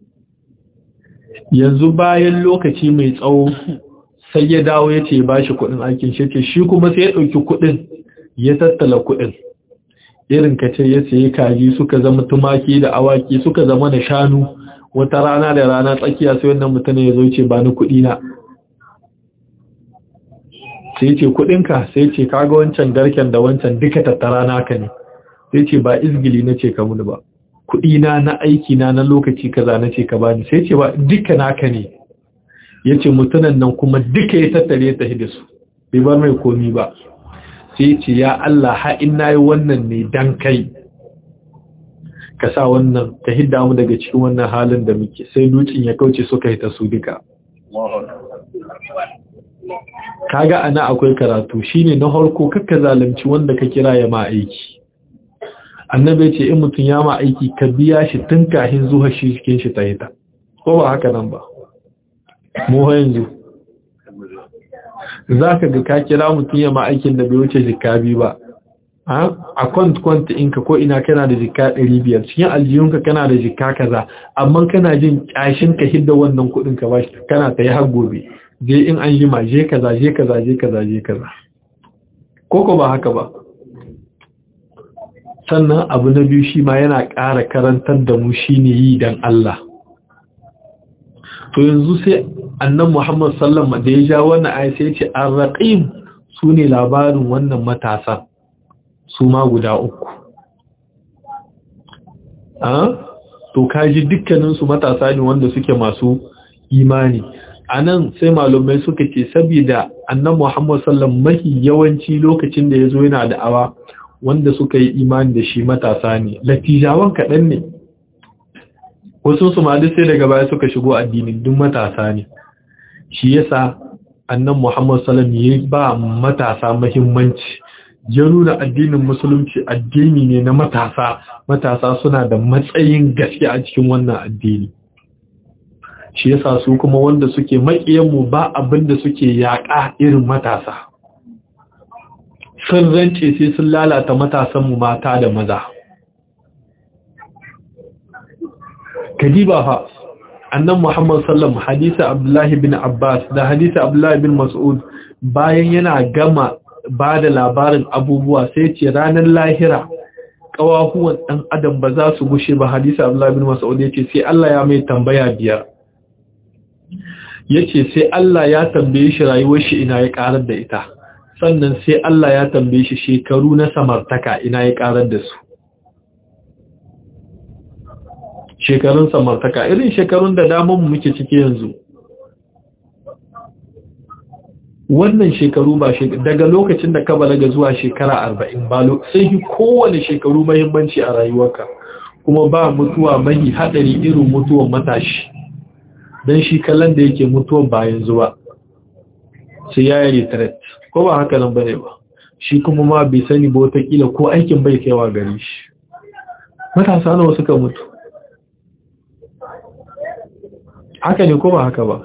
Speaker 1: Yanzu bayan lokaci mai tsawo sai ya dawo ya ce ba shi kudin aikin shi, ce shi kuma sai ya ɗauki kudin ya tattala kudin, irin ka ce ya sayi kaji suka zama tumaki da awaki suka zama da shanu, wata rana da rana tsakiya sai wannan mutum ya zo ce ba ni kuɗi na, sai ce kuɗinka, sai ce kaga wancan garken da wancan duka tattara naka ne, sai ce ba izgili na ce ka muni ba, kuɗi na aiki na lokaci kaza na ce ka bani, sai ce ba duka naka ne. Ya ce mutunan nan kuma duka ya tattare ta da su, bai bar mai komi ba, sai ce ya Allah ha'in na yi wannan ne dan kai, ka sa wannan ka hidda mu daga cikin wannan halin da muke, sai dutsen ya kauce suka hita su duka. Kaga ana akwai karatu, shine na harko kakka zalunci wanda ka kira ya ma aiki. Annabi ce in mutum ya ma aiki ka biya shi tun kafin zuwa shi cikin shi ta hita, ko ba haka nan ba. Mu yanzu za ka ga ka kira mutum ya ma aikin da bai wuce jikka biyu ba, a kwant inka ko ina kana da jikka 500, cikin aljihunka kana da jikka kaza, amma kana jin ƙyashin ka hidda wannan kuɗin ka ba shi, kana ta yi har gobe, je in an jima je kaza je kaza je kaza je kaza, ko ba haka ba. Sannan abu na biyu shi ma yana ƙara karantar da mu shine yi dan Allah. To yanzu sai annan Muhammad sallallahu da ya ja wannan ayi sai ya ce ar-raqib sune labarin wannan matasa su ma guda uku. To kaji dukkanin su matasa ne wanda suke masu imani. Anan sai malumai suka ce saboda annan Muhammad sallallahu mahi yawanci lokacin da yazo yana da'awa wanda suka yi imani da shi matasa ne, latijawan kaɗan ne. Wasu su ma duk sai daga baya suka shigo addinin duk matasa ne. Shi yasa annan Muhammad sallallahu ya ba matasa muhimmanci, ya nuna addinin musulunci addini ne na matasa, matasa suna da matsayin gaske a cikin wannan addini. Shi yasa su kuma wanda suke maƙiyanmu ba abin da suke yaƙa irin matasa, sun rance sai sun lalata matasanmu mata da maza. Kadiba fa annan Muhammad sallallahu hadisi Abdullahi bin Abbas da hadisi Abdullahi bin Mas'ud bayan yana gama ba da labarin abubuwa sai ce ranar lahira kawahuwan dan adam ba za su gushe ba. Hadisi Abdullahi bin Mas'ud yace sai Allah ya mai tambaya 5, yace sai Allah ya tambaye shi rayuwar shi ina ya karar da ita, sannan sai Allah ya tambaye shi shekaru na samartaka ina ya karar da su. Shekarun samartaka irin shekarun da damar muke ciki yanzu, wannan shekaru ba daga lokacin da ka balaga zuwa shekara 40 ba sai kowane shekaru muhimmanci a rayuwarka, kuma ba mutuwa mai hadari irin mutuwar matashi, dan shi kallon da yake mutuwar ba yanzu ba sai ya yi retreat, ko ba haka nan bane ba. Shi kuma ma bai sani ba wata kila ko aikin bai kaiwa gare shi. Matasa nawa suka mutu, haka ne ko ba haka ba.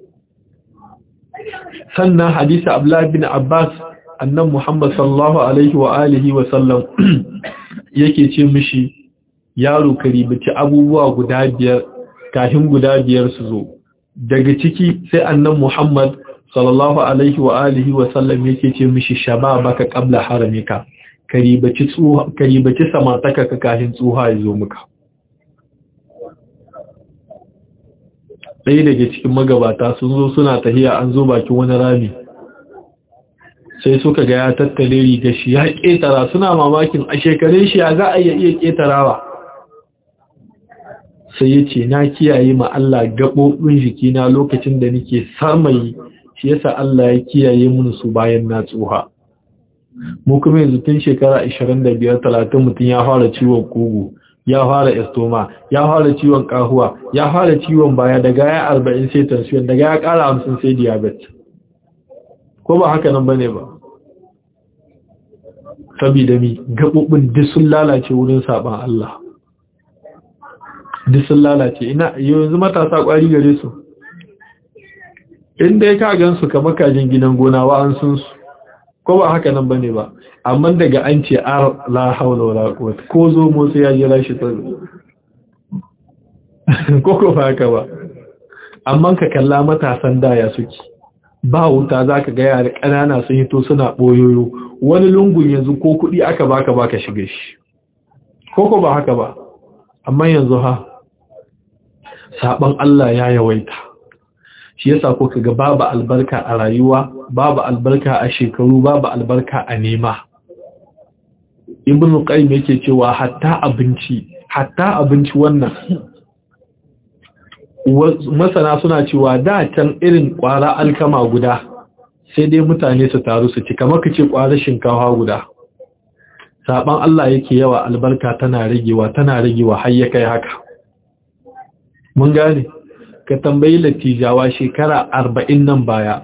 Speaker 1: Sannan hadisi Abdullah bin Abbas annan Muhammad sallallahu alaihi wa alihi wa sallam yake ce mishi yaro karibaci abubuwa guda 5 kafin guda 5 su zo. Daga ciki sai annan Muhammad sallallahu alaihi wa alihi wa sallam yake ce mishi shababaka qabla haramika, karibaci samartaka ka kafin tsuha ya zo muka. Ɗaya daga cikin magabata sun zo suna tahiya, an zo bakin wani rami sai suka ga ya tattale riga shi ya ƙetara, suna mamakin a shekare shi ya za a iya ƙetarawa. Sai ya ce na kiyaye ma Allah gaɓoɓin jikina lokacin da nake samayi, shi yasa Allah ya kiyaye mun su bayan na tsuha. Mu kuma yanzu tun shekara 25-30 mutum ya fara ciwon kugu, ya fara estoma, ya fara ciwon kahuwa, ya fara ciwon baya, daga ya 40 sai tension, daga ya kara 50 sai diabetes. Ko ba haka nan bane ba? Saboda mi gabobin duk sun lalace wurin saban Allah. Duk sun lalace. Ina yanzu matasa kwari gare su. Inda ka gansu kamar kajin gidan gona wa an sun su. Ko ba haka nan bane ba? Amma daga an ce la haula wala quwwata ko zo mu sai ya jira shi tsaro. Ko ba haka ba? Amma ka kalla matasan daya suke. Ba wuta zaka ga yara kanana sun hito suna boyoyo, wani lungun yanzu ko kudi aka baka shige shi. Ko ba haka ba? Amma yanzu ha saban Allah ya yawaita. Shi yasa kuka ga babu albarka a rayuwa, babu albarka a shekaru, babu albarka a nema. Ibn Qayyim yake cewa hatta abinci wannan masana suna cewa da can irin kwara alkama guda sai dai mutane su taru su ci, kamar kace kwara shinkafa guda. Saban Allah yake yawa, albarka tana ragewa har ya kai haka. Mun gane, ka tambayi latijawa shekara 40 nan baya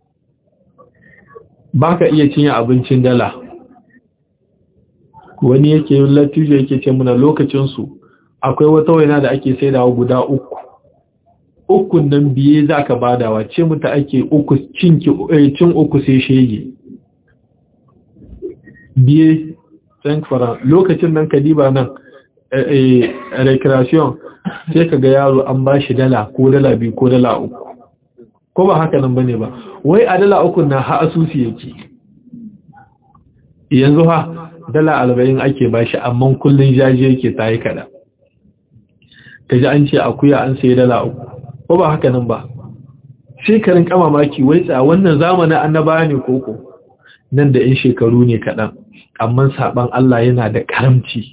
Speaker 1: baka iya cinye abincin dala. Wani yake yin latijo yake ce muna lokacinsu akwai wata waina da ake saidawa guda 3. 3 nan biye za ka badawa, ce muta ake cin 3 sai shege biye tsankfara. Lokacin nan kadiba nan recreation sai ka ga yaro an ba shi dala ko dala 2 ko dala 3, ko ba haka nan bane ba. Wai a dala 3 na ha asusi yake. Yanzu ha dala 40 ake ba shi, amma kullun jaje yake tayi kada. Kaji an ce akuya an sai dala 3, ko ba haka nan ba. Sai ka rinka mamaki, wai tsa wannan zamanin annaba ne koko nan da 'yan shekaru ne kaɗan, amma saban Allah yana da karamci.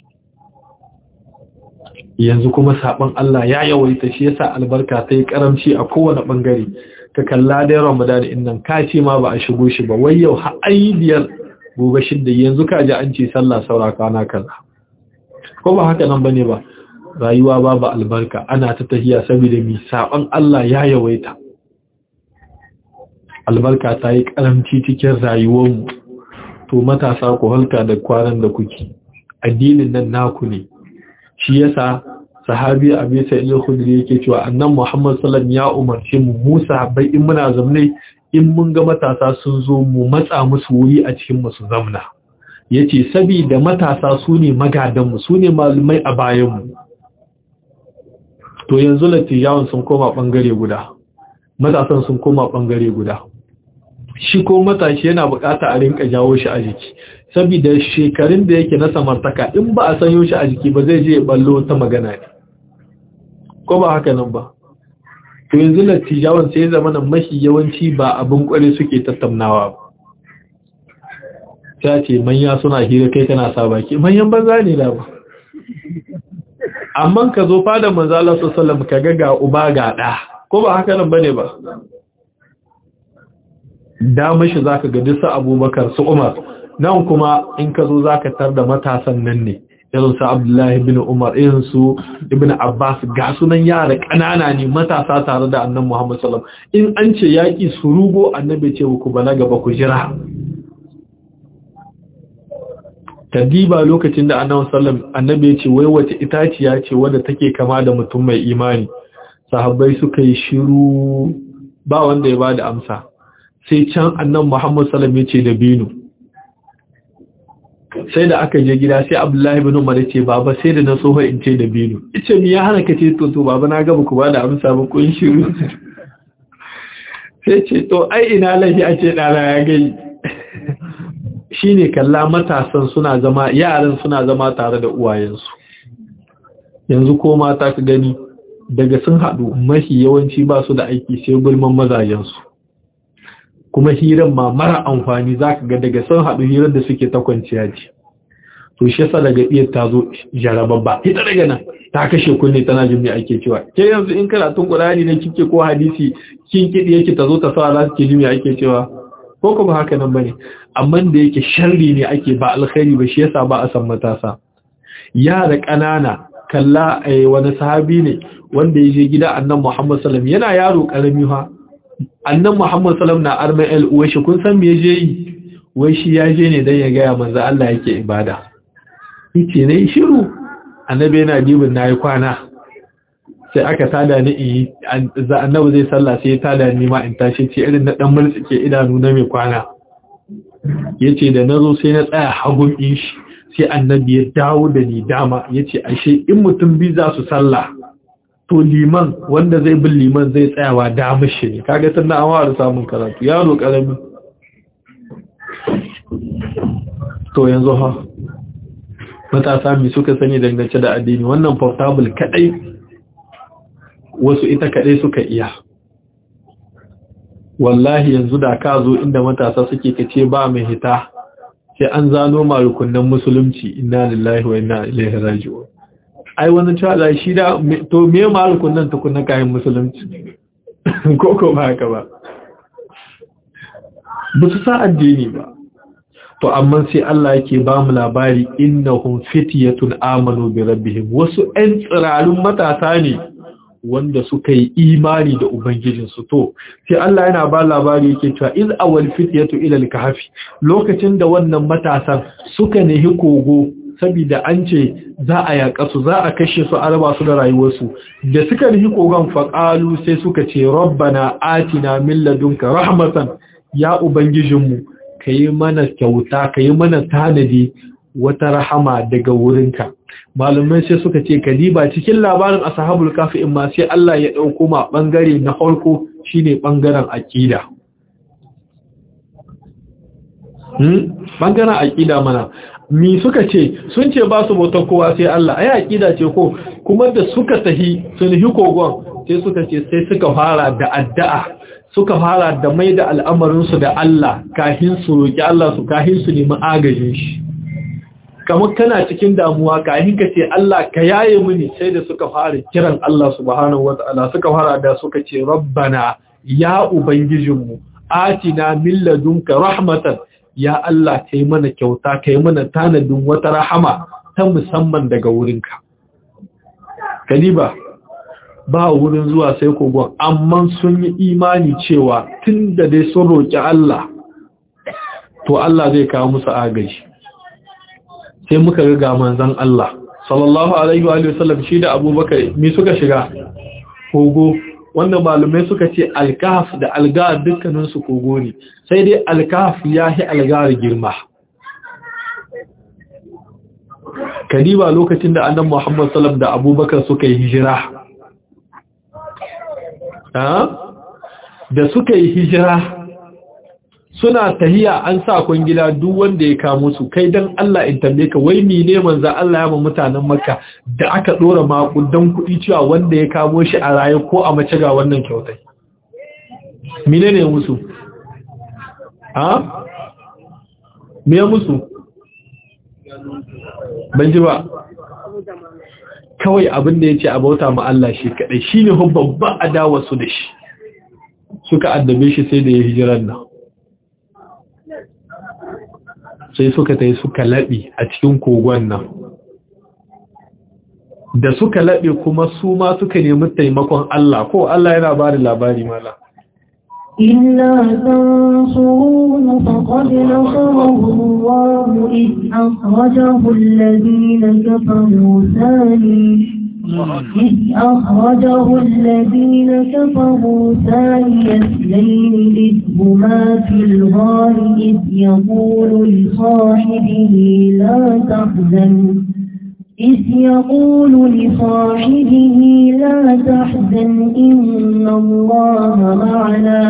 Speaker 1: Yanzu kuma saban Allah ya yawaita, shi yasa albarka ta yi karamci a kowane bangare. Ka kalla dai Ramadan innan ka ce ma ba a shigo shi ba, wai yau har ayi 5 gobe 6, yanzu ka ji an ce sallah saura kana kaza, ko ba haka nan bane ba. Rayuwa babu albarka, ana ta tahiya saboda mi saban Allah ya yawaita. Albarka ta yi karamci cikin rayuwarmu. To matasa ku halka da kwanan da kuke, addinin nan naku ne. Shi yasa sahabi Abi Sa'id al-Khudri yake cewa annan Muhammad sallallahu alaihi wasallam ya umarce mu sahabbai in muna zamne, in mun ga matasa sun zo mu matsa musu wuri a cikin musu zamna. Yace saboda matasa su ne magadan mu, su ne malumai a bayan mu. To yanzu latiyawan sun koma bangare guda, matasan sun koma bangare guda. Shi ko matashi yana bukata a rinka jawo shi a jiki, saboda shekarun da yake na samartaka in ba a sanyo shi a jiki ba zai je ballo ta magana ne, ko ba haka nan ba. To yanzu latijawan sai zama nan mafi yawanci ba abin kware suke tattaunawa ba. Ta ce manya suna hira kai kana sa baki, manyan banza ne da ba. Amma ka zo fada manzo Allah sallallahu alaihi wasallam ka ga uba ga da, ko ba haka nan bane ba. Da mashi zaka ga dusa Abubakar su Umar, nan kuma in ka zo zaka tar da matasan nan ne, irin su Abdullahi ibn Umar, irin su Ibn Abbas, ga sunan yara kanana ne matasa tare da Annabi Muhammad sallallahu alaihi wasallam. In an ce yaki su rugo, Annabi ce ku bana gaba ku jira. Tadiba lokacin da Annabi sallallahu alaihi wasallam Annabi ya ce wai wace itaciya ce wadda take kama da mutum mai imani. Sahabbai suka yi shiru, ba wanda ya bada amsa. Sai can Annabi Muhammad sallallahu alaihi wasallam ya ce dabino. Sai da aka je gida sai Abdullahi ibn Umar ya ce baba sai da na so in ce dabino. Ice me ya hana ka ce to baba na ga ku bada amsa ba kun shiru. Sai ce to ai ina lafi a ce dana ya gai. Shine kalla matasan suna zama, yaran suna zama tare da uwayensu. Yanzu ko mata ka gani daga sun haɗu mafi yawanci ba su da aiki sai gulman mazajensu. Kuma hirar ma mara amfani za ka ga daga sun haɗu hirar da suke ta kwanciya ce. To shi yasa daga iya ta zo jarababba, ita daga nan ta kashe kunne tana jin me ake cewa. Ke yanzu in karatun Qur'ani ne kike ko hadisi kin kidi yake ta zo ta sa za ki ji me ake cewa. Ko kuma haka nan bane, amma da yake sharri ne ake ba alkhairi ba, shi yasa ba a san matasa. Yara ƙanana kalla wani sahabi ne wanda ya je gida Annabi Muhammad sallallahu alaihi wasallam, yana yaro karami ha. Annabi Muhammad sallallahu alaihi wasallam na arma el uwa shi, kun san me je yi? Wai shi ya je ne dan ya ga manzo Allah yake ibada. Yace ne shiru. Annabi yana dibin nayi kwana. Sai aka tada ni Annabi zai sallah sai ya tada ni ma in tashi, ce irin na dan mulke idanu na mai kwana. Yace da nazo sai na tsaya hagun shi, sai Annabi ya dawo da ni dama, yace ashe in mutum bi za su sallah to liman wanda zai bin liman zai tsayawa damar shi ne. Kaga tunda an ware samun karatu, yaro karami. To yanzu ha matasa mi suka sani dangance da addini? Wannan portable kadai wasu ita kaɗai suka iya. Wallahi yanzu da ka zo inda matasa suke kace ba mai hita sai an zano ma rukunan musulunci, inna lillahi wa inna ilaihi raji'un. Ai wani cewa shi da to me ma rukunan tukunna kayan musulunci ko ba haka ba, ba su sa addini ba. To amma sai Allah yake ba mu labari innahum fityatun amanu bi rabbihim, wasu ɗan tsirarun matasa ne wanda suka yi imani da ubangijinsu. To sai Allah yana ba labari yake cewa iz awal fityatu ila al-kahfi, lokacin da wannan matasan suka nehi kogo saboda an ce za a yaƙa su, za a kashe su, a raba su da rayuwarsu, da suka nehi kogon faqalu sai suka ce rabbana atina min ladunka rahmatan, ya ubangijinmu kayi mana kyauta, kayi mana tanadi wata rahama daga wurinka. Malumai sai suka ce kadiba cikin labarin ashabul kafi in ma sai Allah ya dauko ma bangare na farko shine bangaren aqida. Bangaren aqida mana mi suka ce sun ce ba su bautar kowa sai Allah, ai aqida ce ko, kuma da suka tahi sun hi kogon sai suka ce sai suka fara da addu'a, suka fara da mai da al'amarinsu da Allah kahin su roki Allah, su kahin su nemi agajin shi. Kamar kana cikin damuwa kahin ka ce Allah ka yaye mini, sai da suka fara kiran Allah subhanahu wata'ala, suka fara da suka ce rabbana ya ubangijinmu atina min ladunka rahmatan, ya Allah kai mana kyauta, kai mana tanadin wata rahama ta musamman daga wurinka. Kaliba ba wurin zuwa sai kogon, amma sun yi imani cewa tunda dai sun roki Allah to Allah zai kawo musu agaji. Sai muka ga manzon Allah sallallahu alaihi wa sallam shi da Abubakar me suka shiga kogo, wanda malumai suka ce al-kahf da al-gar dukkanin su kogo ne, sai dai al-kahf yahi al-gar girma. Kadiba lokacin da annabi Muhammad sallallahu da Abubakar suka yi hijira, da suka yi hijira suna tahiya an sa kun gida duk wanda ya kamo su, kai dan Allah in tambaye ka wai mene manzo Allah ya ba mutanen Makka da aka dora makudan kuɗi cewa wanda ya kamo shi a raye ko a mace ga wannan kyautai, mene ne musu? Me ya musu? Ban ji ba. Kawai abin da yace a bauta ma Allah shi kadai shine babban adawa su da shi, suka addabe shi sai da ya hijiran nan. Sai suka tai suka laɓe a cikin kogon nan, da suka laɓe kuma su ma suka nemi taimakon Allah, ko Allah yana ba da labari mala.
Speaker 2: إلا تنصرون فقد نصره الله إذ أخرجه الذين كفروا ثاني اثنين إذ هما في الغار إذ يقول لصاحبه لا تحزن إن الله معنا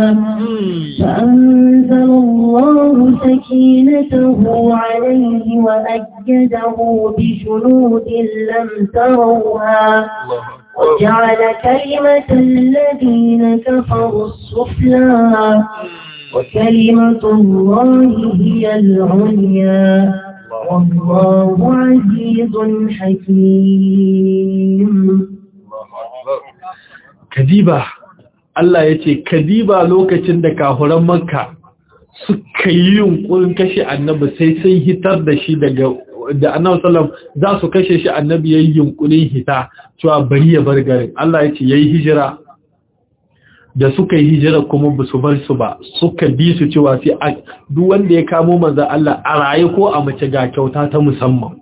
Speaker 2: فأنزل الله سكينته عليه وأيده بجنود لم تروها وجعل كلمة الذين كفروا السفلى وكلمة الله هي العليا والله عزيز حكيم.
Speaker 1: Kadiba Allah ya ce kadiba lokacin da kafiran Makka suka yi yunkurin kashe annabi sai sun hitar da shi daga da annabi sallam za su kashe shi, annabi yayin yunkurin hita cewa bari ya bar garin. Allah ya ce yayi hijira, da suka yi hijira kuma ba su bar su ba, suka bi su cewa sai duk wanda ya kamo manzo Allah a raye ko a mace ga kyauta ta musamman.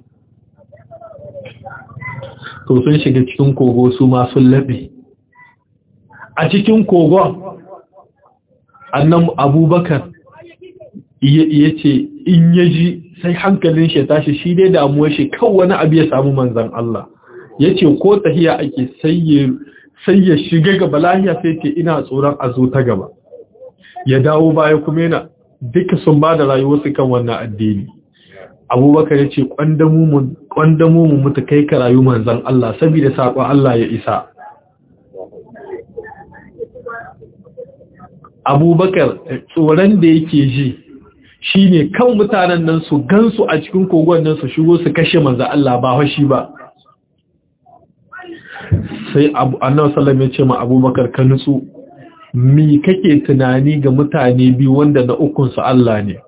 Speaker 1: To sun shiga cikin kogo su ma sun labe a cikin kogon. Annabi Abubakar yace in yaji sai hankalin shi ya tashi, shi dai damuwar shi kan wani abu ya samu manzon Allah. Yace ko tahiya ake sai ya shiga gaba lahiya, sai ce ina tsoron a zo ta gaba, ya dawo baya kuma yana duka sun ba da rayuwarsu kan wannan addini. Abubakar ya ce kwandamu mu mutu kai ka rayu manzan Allah saboda saƙon Allah ya isa. Abubakar tsoron da yake ji shine kan mutanen nan su gansu a cikin kogon nan su shigo su kashe manzo Allah ba fashi ba. Sai Annabi sallallahu alaihi wasallam ya ce ma Abubakar ka nutsu, mi kake tunani ga mutane biyu wanda na ukun su Allah ne?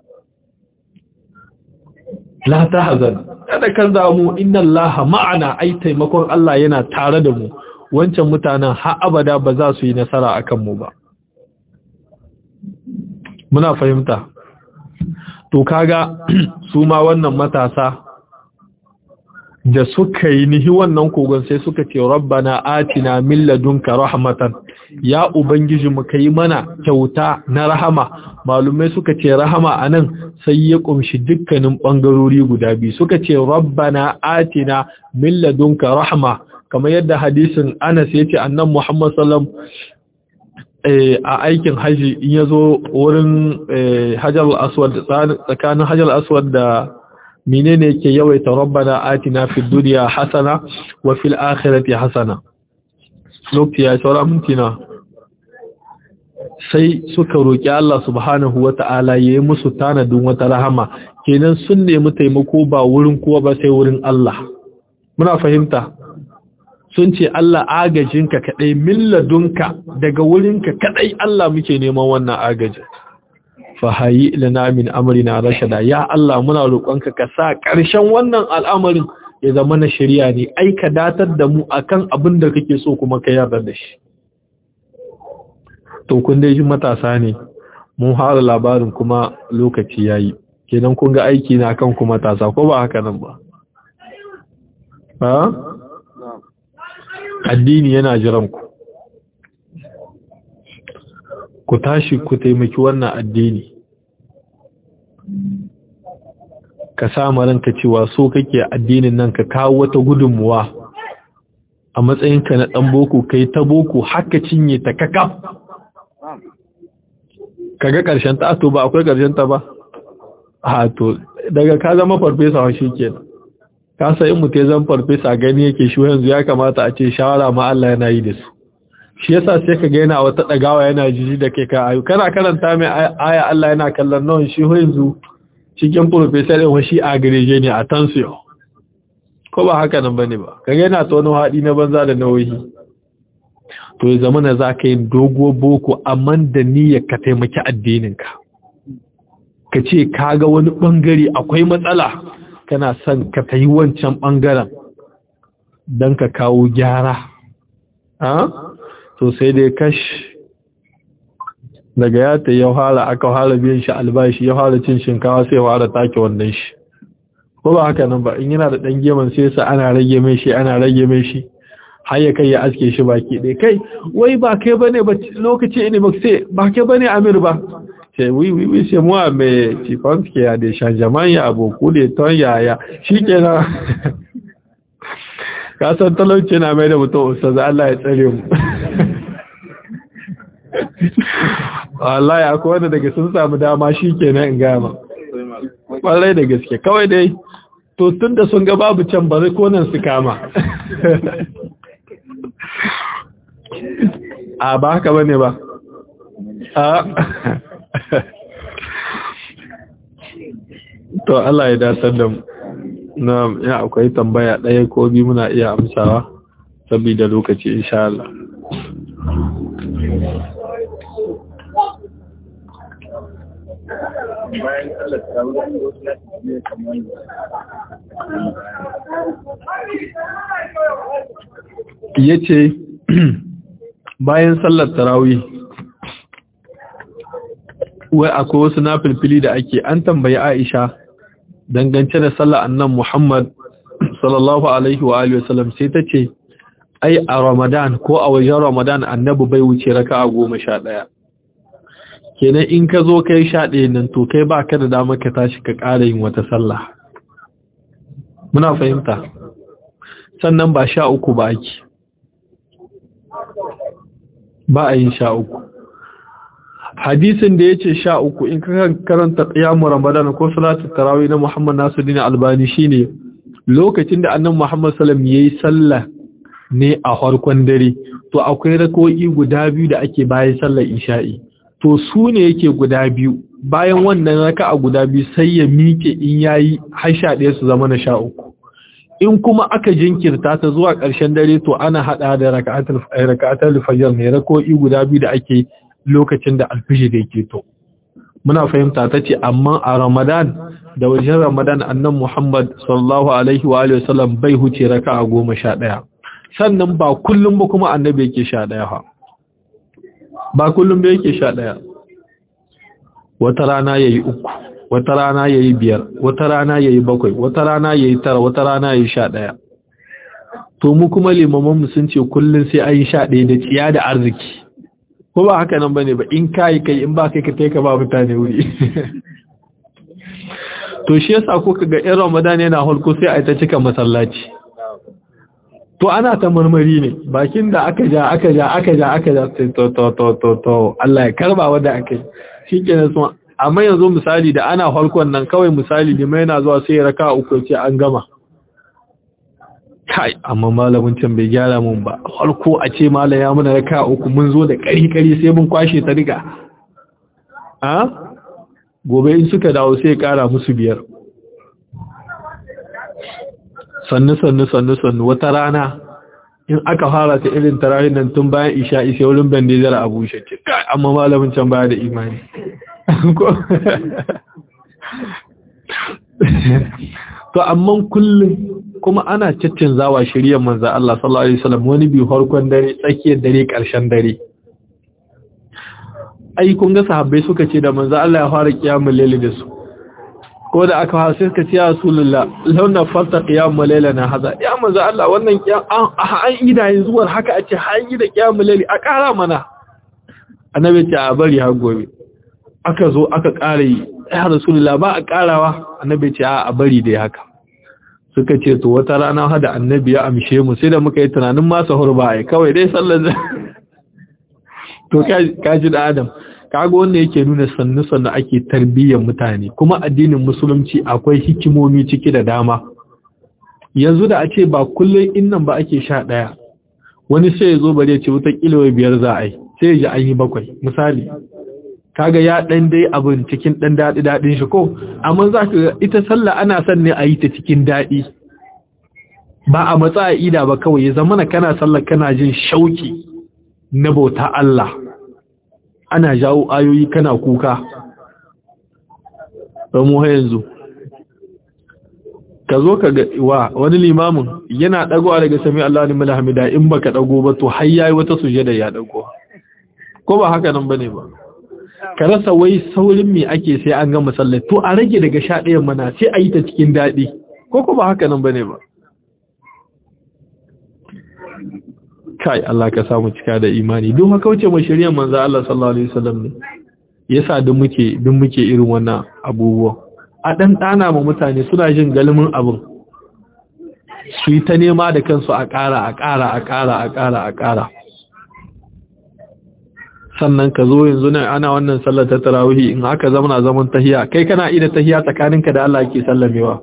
Speaker 1: La tahzan, kada kan zamu, inna Allah ma'ana, ai taimakon Allah yana tare da mu. Wancan mutanen har abada ba za su yi nasara akan mu ba. Muna fahimta. To kaga su ma wannan matasa da suka yi nihi wannan kogon sai suka ce rabbana atina min ladunka rahmatan, ya ubangiji mu kai mana kyauta na rahama. Malumai suka ce rahama anan sai ya kumshi dukkanin bangarori guda biyu. Suka ce rabbana atina min ladunka rahma, kamar yadda hadisin Anas yace annabi Muhammad sallallahu a aikin haji in yazo wurin Hajar al-Aswad, tsakanin Hajar al-Aswad da menene yake yawaita rabbana atina fid dunya hasana wa fil akhirati hasana. Lokaci ya saura mintina. Sai suka roki Allah subhanahu wata'ala yayi musu tanadin wata rahama, kenan sun nemi taimako ba wurin kowa ba sai wurin Allah. Muna fahimta. Sun ce Allah agajinka kadai, milladunka daga wurinka kadai Allah muke neman wannan agajin. Fahayi lana min amrina rashada, ya Allah muna roƙonka ka sa ƙarshen wannan al'amarin ya zama na shari'a ne, ai ka datar da mu akan abin da kake so kuma ka yarda da shi. To kun dai ji matasa ne, mun fara labarin kuma lokaci yayi, kenan kun ga aiki na kan ku matasa ko ba haka nan ba? Ha? Addini yana jiran ku. Ku tashi ku taimaki wannan addini. Ka samu ranka cewa so kake addinin nan ka kawo wata gudunmuwa a matsayinka na ɗan boko, kai ta boko haka cinye ta kakaf. Kaga ƙarshen ta to ba akwai ƙarshen ta ba? A to daga ka zama farfesa wa shi kenan. Ka sai in mutum zan farfesa gani yake shi yanzu ya kamata a ce shawara ma Allah yana yi da su. Shi yasa sai ka ga yana wata dagawa yana jiji da kai ka ayu, kana karanta mai aya Allah yana kallon nan shi yanzu cikin professor din shi a gareje ne a tansiyo, ko ba haka nan bane ba, kaga yana ta wani haɗi na banza da nauyi. To ya zama na za ka yi dogo boko amma da niyyar ka taimaki addininka, ka ce ka ga wani ɓangare akwai matsala kana son ka ta yi wancan ɓangaren don ka kawo gyara. To sai dai kash daga ya ta ya fara aka fara biyan shi albashi, ya fara cin shinkawa sai ya fara take wannan shi, ko ba haka nan ba. In yana da ɗan geman sai sa ana rage mai shi, ana rage mai shi har ya kai ya aske shi baki ɗaya. Kai wai ba kai bane ba lokaci ne ba, sai ba kai bane Amir ba, c'est oui c'est moi, mais tu penses qu'il y a des changements, il y a beaucoup de temps, il y a shikenan. Ka san talauci na mai da mutum ustaz, Allah ya tsare mu. Wallahi akwai wanda daga sun samu dama shikenan in gama. Wallahi da gaske kawai dai to tunda sun ga babu can bari ko nan su kama. A ba haka bane ba. To Allah ya datar da mu. Na ya akwai tambaya ɗaya ko biyu muna iya amsawa saboda lokaci insha Allah. Yace bayan sallar tarawih wai akwai wasu nafilfili da ake, an tambayi Aisha dangance da sallar annan Muhammad sallallahu alaihi wa alihi wasallam, sai ta ce ai a Ramadan ko a wajen Ramadan annabi bai wuce raka'a 11. Kenan in ka zo kai 11 nan to kai baka da dama ka tashi ka ƙara yin wata sallah. Muna fahimta. Sannan ba 13 ba ake. Ba a yin 13. Hadisin da yace 13 in ka karanta qiyamul Ramadan ko salatu tarawih na Muhammad Nasiruddin Albani shine lokacin da annabi Muhammad sallallahu alaihi wasallam yayi sallah ne a farkon dare, to akwai rako'i guda biyu da ake bayan sallar isha'i, to su ne yake guda biyu, bayan wannan raka'a guda biyu sai ya miƙe in yayi har 11 su zama na 13. In kuma aka jinkirta ta zuwa ƙarshen dare to ana hada da raka'atul fajr ne, rako'i guda biyu da ake lokacin da alfijir yake to. Muna fahimta ta ce amma a Ramadan da wajen Ramadan annan Muhammad sallallahu alaihi wa alihi wasallam bai huce raka'a 11. Sannan ba kullum ba kuma annabi yake 11 ha. Ba kullum ba yake 11. Wata rana yayi 3, wata rana yayi 5, wata rana yayi 7, wata rana yayi 9, wata rana yayi 11. To mu kuma limaman mu sun ce kullun sai ayi 11 da tsiya da arziki. Ko ba haka nan bane ba, in kai in ba kai ka kai ka ba mutane wuri. To shi yasa ko kaga in Ramadan yana halko sai ai ta cika masallaci. To ana ta marmari ne, bakin da aka ja to Allah ya karba wanda akai. Shikenan so amma yanzu misali da ana halkon nan kawai misali da mai yana zuwa sai raka 3 ce an gama. Kai amma malamin can bai gyara mun ba, halko a ce malam ya muna raka 3 mun zo da kari sai mun kwashe ta riga. Gobe in suka dawo sai kara musu 5. Sannu wata rana in aka fara ta irin tarahin nan tun bayan isha'i sai wurin bandizar abu shi ce amma malamin can baya da imani. To amma kullum kuma ana zawa shiriyar manzo Allah sallallahu alaihi wasallam, wani bi farkon dare, tsakiyar dare, ƙarshen dare. Ai kun ga sahabbai suka ce da manzo Allah ya fara kiyamul layl da su, ko da aka fara sai suka ce ya Rasulullah launa farta qiyamul layl na haza, ya manzo Allah wannan an ida yanzu war haka a ce an yi da qiyamul layl a ƙara mana. Annabi ce a bari har gobe. Aka zo aka ƙara yi, ya Rasulullah ba a ƙarawa. Annabi ce a bari dai haka. Suka ce to wata rana hada annabi ya amshe mu sai da muka yi tunanin ma sahur ba ai kawai dai sallar. To kaji da Adam, kaga wanda yake nuna sannu ake tarbiyyar mutane, kuma addinin musulunci akwai hikimomi ciki da dama. Yanzu da a ce ba kullum innan ba ake 11, wani sai ya zo bare ya ce wata kilo 5 za a yi, sai ya ji an yi 7 misali. Kaga ya dan dai abin cikin dan dadin shi ko, amma za ka ita sallah ana son ne a yi ta cikin dadi, ba a matsa a ida ba kawai, ya zama kana sallah kana jin shauki na bauta Allah, ana jawo ayoyi kana kuka. Ramu yanzu ka zo ka ga wani limamin yana dagowa daga sami Allah ni malhamida, in baka dago ba to har yayi wata sujada ya dago, ko ba haka nan bane ba. Ka rasa wai saurin me ake sai an ga masallaci, to a rage daga 11 mana sai a yi ta cikin dadi, ko ba haka nan bane ba. Kai Allah ka samu cika da imani, duk haka wuce mu shari'ar manzo Allah sallallahu alaihi wasallam ne yasa duk muke irin wannan abubuwa. A dan dana ma mutane suna jin galmin abin, su yi ta nema da kansu a ƙara. Sannan ka zo yanzu nan ana wannan sallar ta tarawih, in aka zama zaman tahiya, kai kana ida tahiya tsakaninka da Allah yake sallamewa.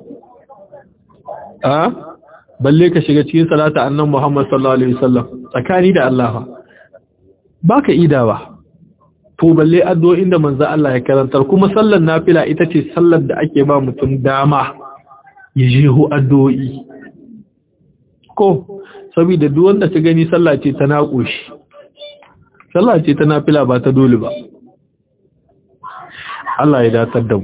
Speaker 1: Balle ka shiga cikin salata annan Muhammad sallallahu alaihi wasallam tsakani da Allah baka ida ba. To balle addu'o'in da manzo Allah ya karantar, kuma sallar nafila ita ce sallar da ake ba mutum dama ya jeho addu'o'i. Ko saboda duk wanda ka gani sallah ce ta naƙoshi, sallah ce ta nafila ba ta dole ba. Allah ya datar da mu.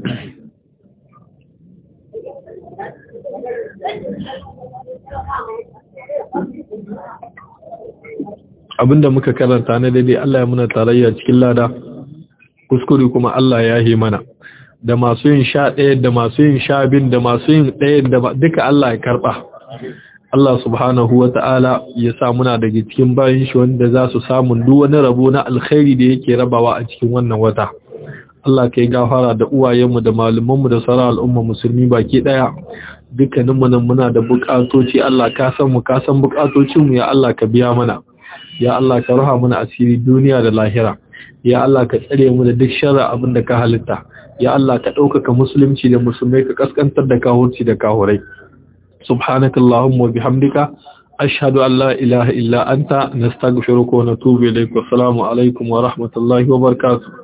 Speaker 1: Abinda muka karanta na daidai Allah ya muna tarayya cikin lada, kuskure kuma Allah ya yi mana. Da masu yin 11, da masu yin 12, da masu yin 1, da duka Allah ya karba. Allah subhanahu wa ta'ala ya sa muna daga cikin bayin shi wanda za su samu duk wani rabo na alkhairi da yake rabawa a cikin wannan wata. Allah ka yi gafara da uwayenmu da malumanmu da sauran al'umma musulmi baki daya. Dukkaninmu nan muna da bukatoci, Allah ka san mu, ka san bukatocinmu, ya Allah ka biya mana. Ya Allah ka ruha mana asiri duniya da lahira. Ya Allah ka tsare mu da duk sharri abin da ka halitta. Ya Allah ka ɗaukaka musulunci da musulmai, ka kaskantar da kahurci da kahurai. Subhanakallahumma wa bihamdika ashhadu an la ilaha illa anta nastaghfiruka wa natubu ilayk. Assalamu alaikum wa rahmatullahi wa barakatuh.